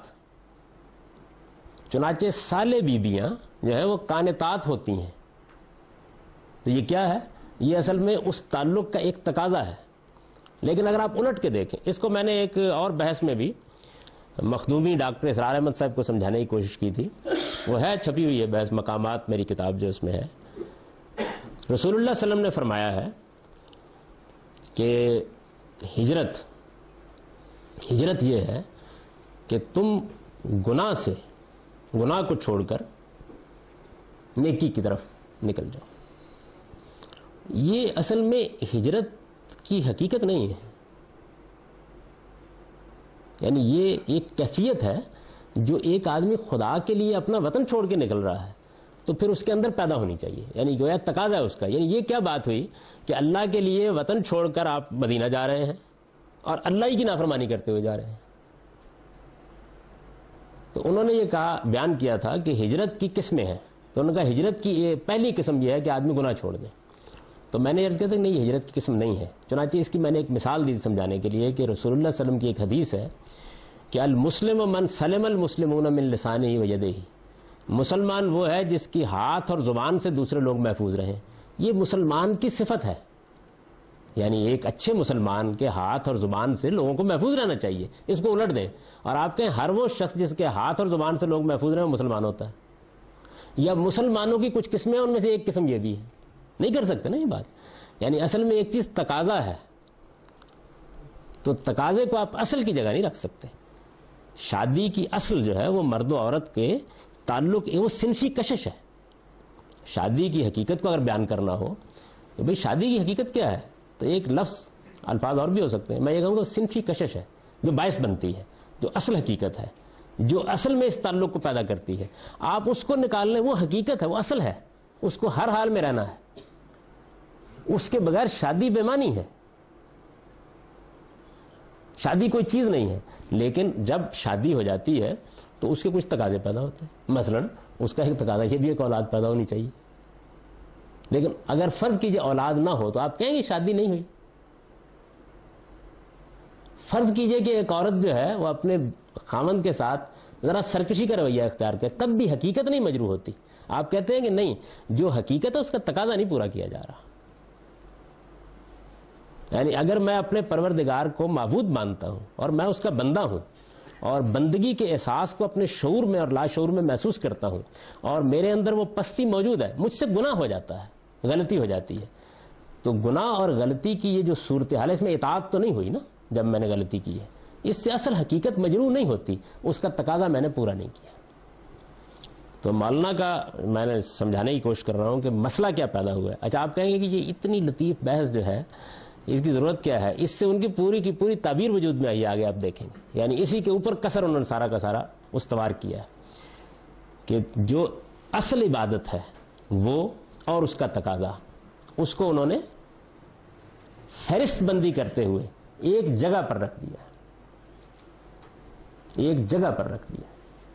چنانچہ صالح بیبیاں جو ہے وہ قانتات ہوتی ہیں. تو یہ کیا ہے، یہ اصل میں اس تعلق کا ایک تقاضا ہے. لیکن اگر آپ الٹ کے دیکھیں، اس کو میں نے ایک اور بحث میں بھی مخدومی ڈاکٹر اسرار احمد صاحب کو سمجھانے کی کوشش کی تھی، وہ ہے چھپی ہوئی ہے بحث، مقامات میری کتاب جو اس میں ہے. رسول اللہ صلی اللہ علیہ وسلم نے فرمایا ہے کہ ہجرت ہجرت یہ ہے کہ تم گناہ سے گناہ کو چھوڑ کر نیکی کی طرف نکل جاؤ. یہ اصل میں ہجرت کی حقیقت نہیں ہے. یعنی یہ ایک کیفیت ہے جو ایک آدمی خدا کے لیے اپنا وطن چھوڑ کے نکل رہا ہے تو پھر اس کے اندر پیدا ہونی چاہیے. یعنی گویا تقاضا ہے اس کا. یعنی یہ کیا بات ہوئی کہ اللہ کے لیے وطن چھوڑ کر آپ مدینہ جا رہے ہیں اور اللہ ہی کی نافرمانی کرتے ہوئے جا رہے ہیں. تو انہوں نے یہ کہا بیان کیا تھا کہ ہجرت کی قسمیں ہیں. تو انہوں نے کہا ہجرت کی پہلی قسم یہ ہے کہ آدمی گناہ چھوڑ دے. تو میں نے عرض کیا تھا کہ نہیں ہجرت کی قسم نہیں ہے. چنانچہ اس کی میں نے ایک مثال دی سمجھانے کے لیے کہ رسول اللہ صلی اللہ علیہ وسلم کی ایک حدیث ہے کہ المسلم من سلم المسلمون من لسانہ و یدہ. مسلمان وہ ہے جس کی ہاتھ اور زبان سے دوسرے لوگ محفوظ رہیں. یہ مسلمان کی صفت ہے. یعنی ایک اچھے مسلمان کے ہاتھ اور زبان سے لوگوں کو محفوظ رہنا چاہیے. اس کو الٹ دیں اور آپ کہیں ہر وہ شخص جس کے ہاتھ اور زبان سے لوگ محفوظ رہیں وہ مسلمان ہوتا ہے. یا مسلمانوں کی کچھ قسمیں ان میں سے ایک قسم یہ بھی ہے. نہیں کر سکتے نا یہ بات. یعنی اصل میں ایک چیز تقاضا ہے تو تقاضے کو آپ اصل کی جگہ نہیں رکھ سکتے. شادی کی اصل جو ہے وہ مرد و عورت کے تعلق وہ صنفی کشش ہے. شادی کی حقیقت کو اگر بیان کرنا ہو کہ بھئی شادی کی حقیقت کیا ہے تو ایک لفظ الفاظ اور بھی ہو سکتے ہیں. میں یہ کہوں گا صنفی کشش ہے جو باعث بنتی ہے, جو اصل حقیقت ہے, جو اصل میں اس تعلق کو پیدا کرتی ہے. آپ اس کو نکال لیں, وہ حقیقت ہے, وہ اصل ہے, اس کو ہر حال میں رہنا ہے. اس کے بغیر شادی بے معنی ہے. شادی کوئی چیز نہیں ہے. لیکن جب شادی ہو جاتی ہے تو اس کے کچھ تقاضے پیدا ہوتے ہیں. مثلا اس کا ایک تقاضا یہ بھی ایک اولاد پیدا ہونی چاہیے. لیکن اگر فرض کیجئے اولاد نہ ہو تو آپ کہیں گے شادی نہیں ہوئی. فرض کیجئے کہ ایک عورت جو ہے وہ اپنے خاوند کے ساتھ ذرا سرکشی کا رویہ اختیار کرے, تب بھی حقیقت نہیں مجروح ہوتی. آپ کہتے ہیں کہ نہیں, جو حقیقت ہے اس کا تقاضا نہیں پورا کیا جا رہا. یعنی اگر میں اپنے پروردگار کو معبود مانتا ہوں اور میں اس کا بندہ ہوں اور بندگی کے احساس کو اپنے شعور میں اور لاشعور میں محسوس کرتا ہوں اور میرے اندر وہ پستی موجود ہے, مجھ سے گناہ ہو جاتا ہے, غلطی ہو جاتی ہے, تو گناہ اور غلطی کی یہ جو صورتحال ہے اس میں اطاعت تو نہیں ہوئی نا جب میں نے غلطی کی ہے. اس سے اصل حقیقت مجروح نہیں ہوتی, اس کا تقاضا میں نے پورا نہیں کیا. تو مولانا کا میں نے سمجھانے کی کوشش کر رہا ہوں کہ مسئلہ کیا پیدا ہوا ہے. اچھا آپ کہیں گے کہ یہ اتنی لطیف بحث جو ہے اس کی ضرورت کیا ہے؟ اس سے ان کی پوری کی پوری تعبیر وجود میں آئی. آگے آپ دیکھیں گے یعنی اسی کے اوپر کسر انہوں نے سارا کا سارا استوار کیا ہے کہ جو اصل عبادت ہے وہ اور اس کا تقاضا, اس کو انہوں نے فہرست بندی کرتے ہوئے ایک جگہ پر رکھ دیا, ایک جگہ پر رکھ دیا.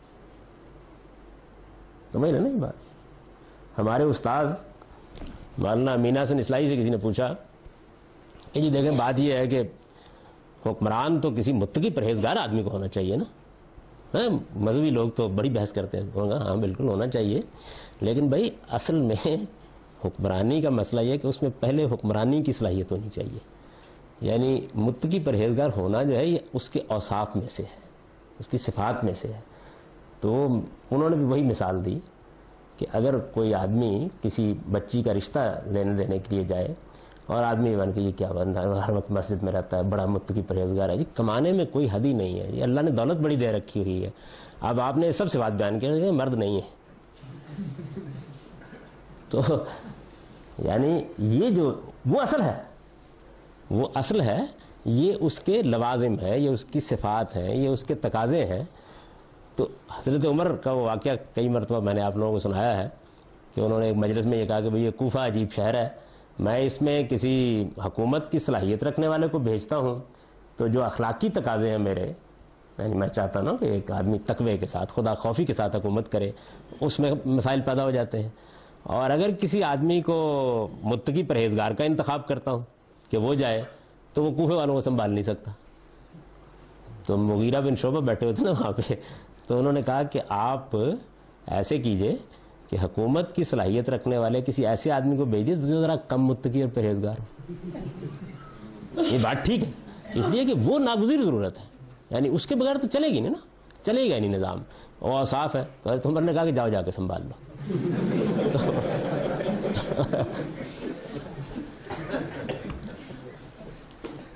سمجھ رہے نا یہ بات؟ ہمارے استاذ مولانا امین حسن اصلاحی سے کسی نے پوچھا کہ جی دیکھیں بات یہ ہے کہ حکمران تو کسی متقی پرہیزگار آدمی کو ہونا چاہیے نا. ہاں مذہبی لوگ تو بڑی بحث کرتے ہیں. ہوگا ہاں بالکل ہونا چاہیے, لیکن بھائی اصل میں حکمرانی کا مسئلہ یہ ہے کہ اس میں پہلے حکمرانی کی صلاحیت ہونی چاہیے. یعنی متقی پرہیزگار ہونا جو ہے یہ اس کے اوصاف میں سے ہے, اس کی صفات میں سے ہے. تو انہوں نے بھی وہی مثال دی کہ اگر کوئی آدمی کسی بچی کا رشتہ لینے دینے کے لیے جائے اور آدمی بن کے یہ کیا بندہ ہر وقت مسجد میں رہتا ہے, بڑا متقی پرہیزگار ہے, جی کمانے میں کوئی حد ہی نہیں ہے, یہ اللہ نے دولت بڑی دے رکھی ہوئی ہے. اب آپ نے سب سے بات بیان کی مرد نہیں ہے. تو یعنی یہ جو وہ اصل ہے, وہ اصل ہے, یہ اس کے لوازم ہے, یہ اس کی صفات ہیں, یہ اس کے تقاضے ہیں. تو حضرت عمر کا وہ واقعہ کئی مرتبہ میں نے آپ لوگوں کو سنایا ہے کہ انہوں نے ایک مجلس میں یہ کہا کہ بھئی یہ کوفہ عجیب شہر ہے, میں اس میں کسی حکومت کی صلاحیت رکھنے والے کو بھیجتا ہوں تو جو اخلاقی تقاضے ہیں میرے, یعنی میں چاہتا ہوں کہ ایک آدمی تقوی کے ساتھ خدا خوفی کے ساتھ حکومت کرے, اس میں مسائل پیدا ہو جاتے ہیں. اور اگر کسی آدمی کو متقی پرہیزگار کا انتخاب کرتا ہوں کہ وہ جائے تو وہ کوفے والوں کو سنبھال نہیں سکتا. تو مغیرہ بن شعبہ بیٹھے ہوئے تھے نا وہاں پہ, تو انہوں نے کہا کہ آپ ایسے کیجئے کہ حکومت کی صلاحیت رکھنے والے کسی ایسے آدمی کو بھیجیے جو ذرا کم متقی اور پرہیزگار ہو. یہ بات ٹھیک ہے, اس لیے کہ وہ ناگزیر ضرورت ہے, یعنی اس کے بغیر تو چلے گی نہیں نا, چلے گا نہیں نظام, وہ صاف ہے. تو حضرت عمر نے کہا کہ جاؤ جا کے سنبھال لو.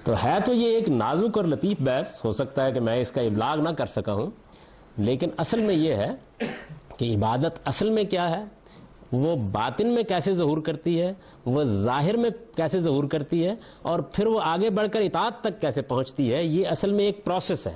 تو ہے تو یہ ایک نازک اور لطیف بحث، ہو سکتا ہے کہ میں اس کا ابلاغ نہ کر سکا ہوں، لیکن اصل میں یہ ہے کہ عبادت اصل میں کیا ہے، وہ باطن میں کیسے ظہور کرتی ہے، وہ ظاہر میں کیسے ظہور کرتی ہے، اور پھر وہ آگے بڑھ کر اطاعت تک کیسے پہنچتی ہے، یہ اصل میں ایک پروسیس ہے.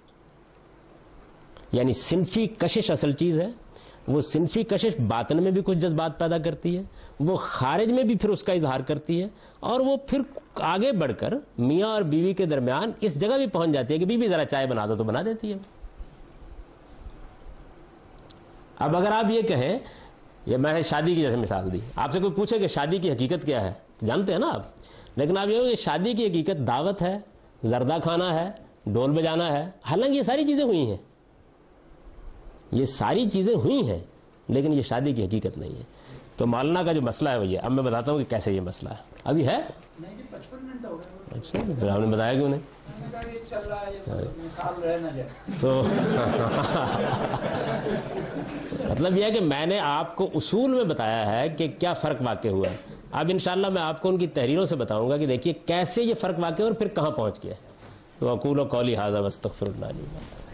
یعنی صنفی کشش اصل چیز ہے. وہ صنفی کشش باطن میں بھی کچھ جذبات پیدا کرتی ہے، وہ خارج میں بھی پھر اس کا اظہار کرتی ہے، اور وہ پھر آگے بڑھ کر میاں اور بیوی کے درمیان اس جگہ بھی پہنچ جاتی ہے کہ بیوی ذرا چائے بنا دو تو بنا دیتی ہے. اب اگر آپ یہ کہیں، یہ میں نے شادی کی جیسے مثال دی، آپ سے کوئی پوچھے کہ شادی کی حقیقت کیا ہے تو جانتے ہیں نا آپ، لیکن آپ یہ ہو کہ شادی کی حقیقت دعوت ہے، زردہ کھانا ہے، ڈول بجانا ہے. حالانکہ یہ ساری چیزیں ہوئی ہیں، یہ ساری چیزیں ہوئی ہیں، لیکن یہ شادی کی حقیقت نہیں ہے. تو مولانا کا جو مسئلہ ہے وہ یہ، اب میں بتاتا ہوں کہ کیسے یہ مسئلہ ہے. ابھی ہے اچھا، پھر آپ نے بتایا کیوں نہیں؟ تو مطلب یہ ہے کہ میں نے آپ کو اصول میں بتایا ہے کہ کیا فرق واقع ہوا ہے. اب انشاءاللہ میں آپ کو ان کی تحریروں سے بتاؤں گا کہ دیکھیے کیسے یہ فرق واقع ہوا اور پھر کہاں پہنچ گیا. تو اقول قولی ھذا واستغفر اللہ لی.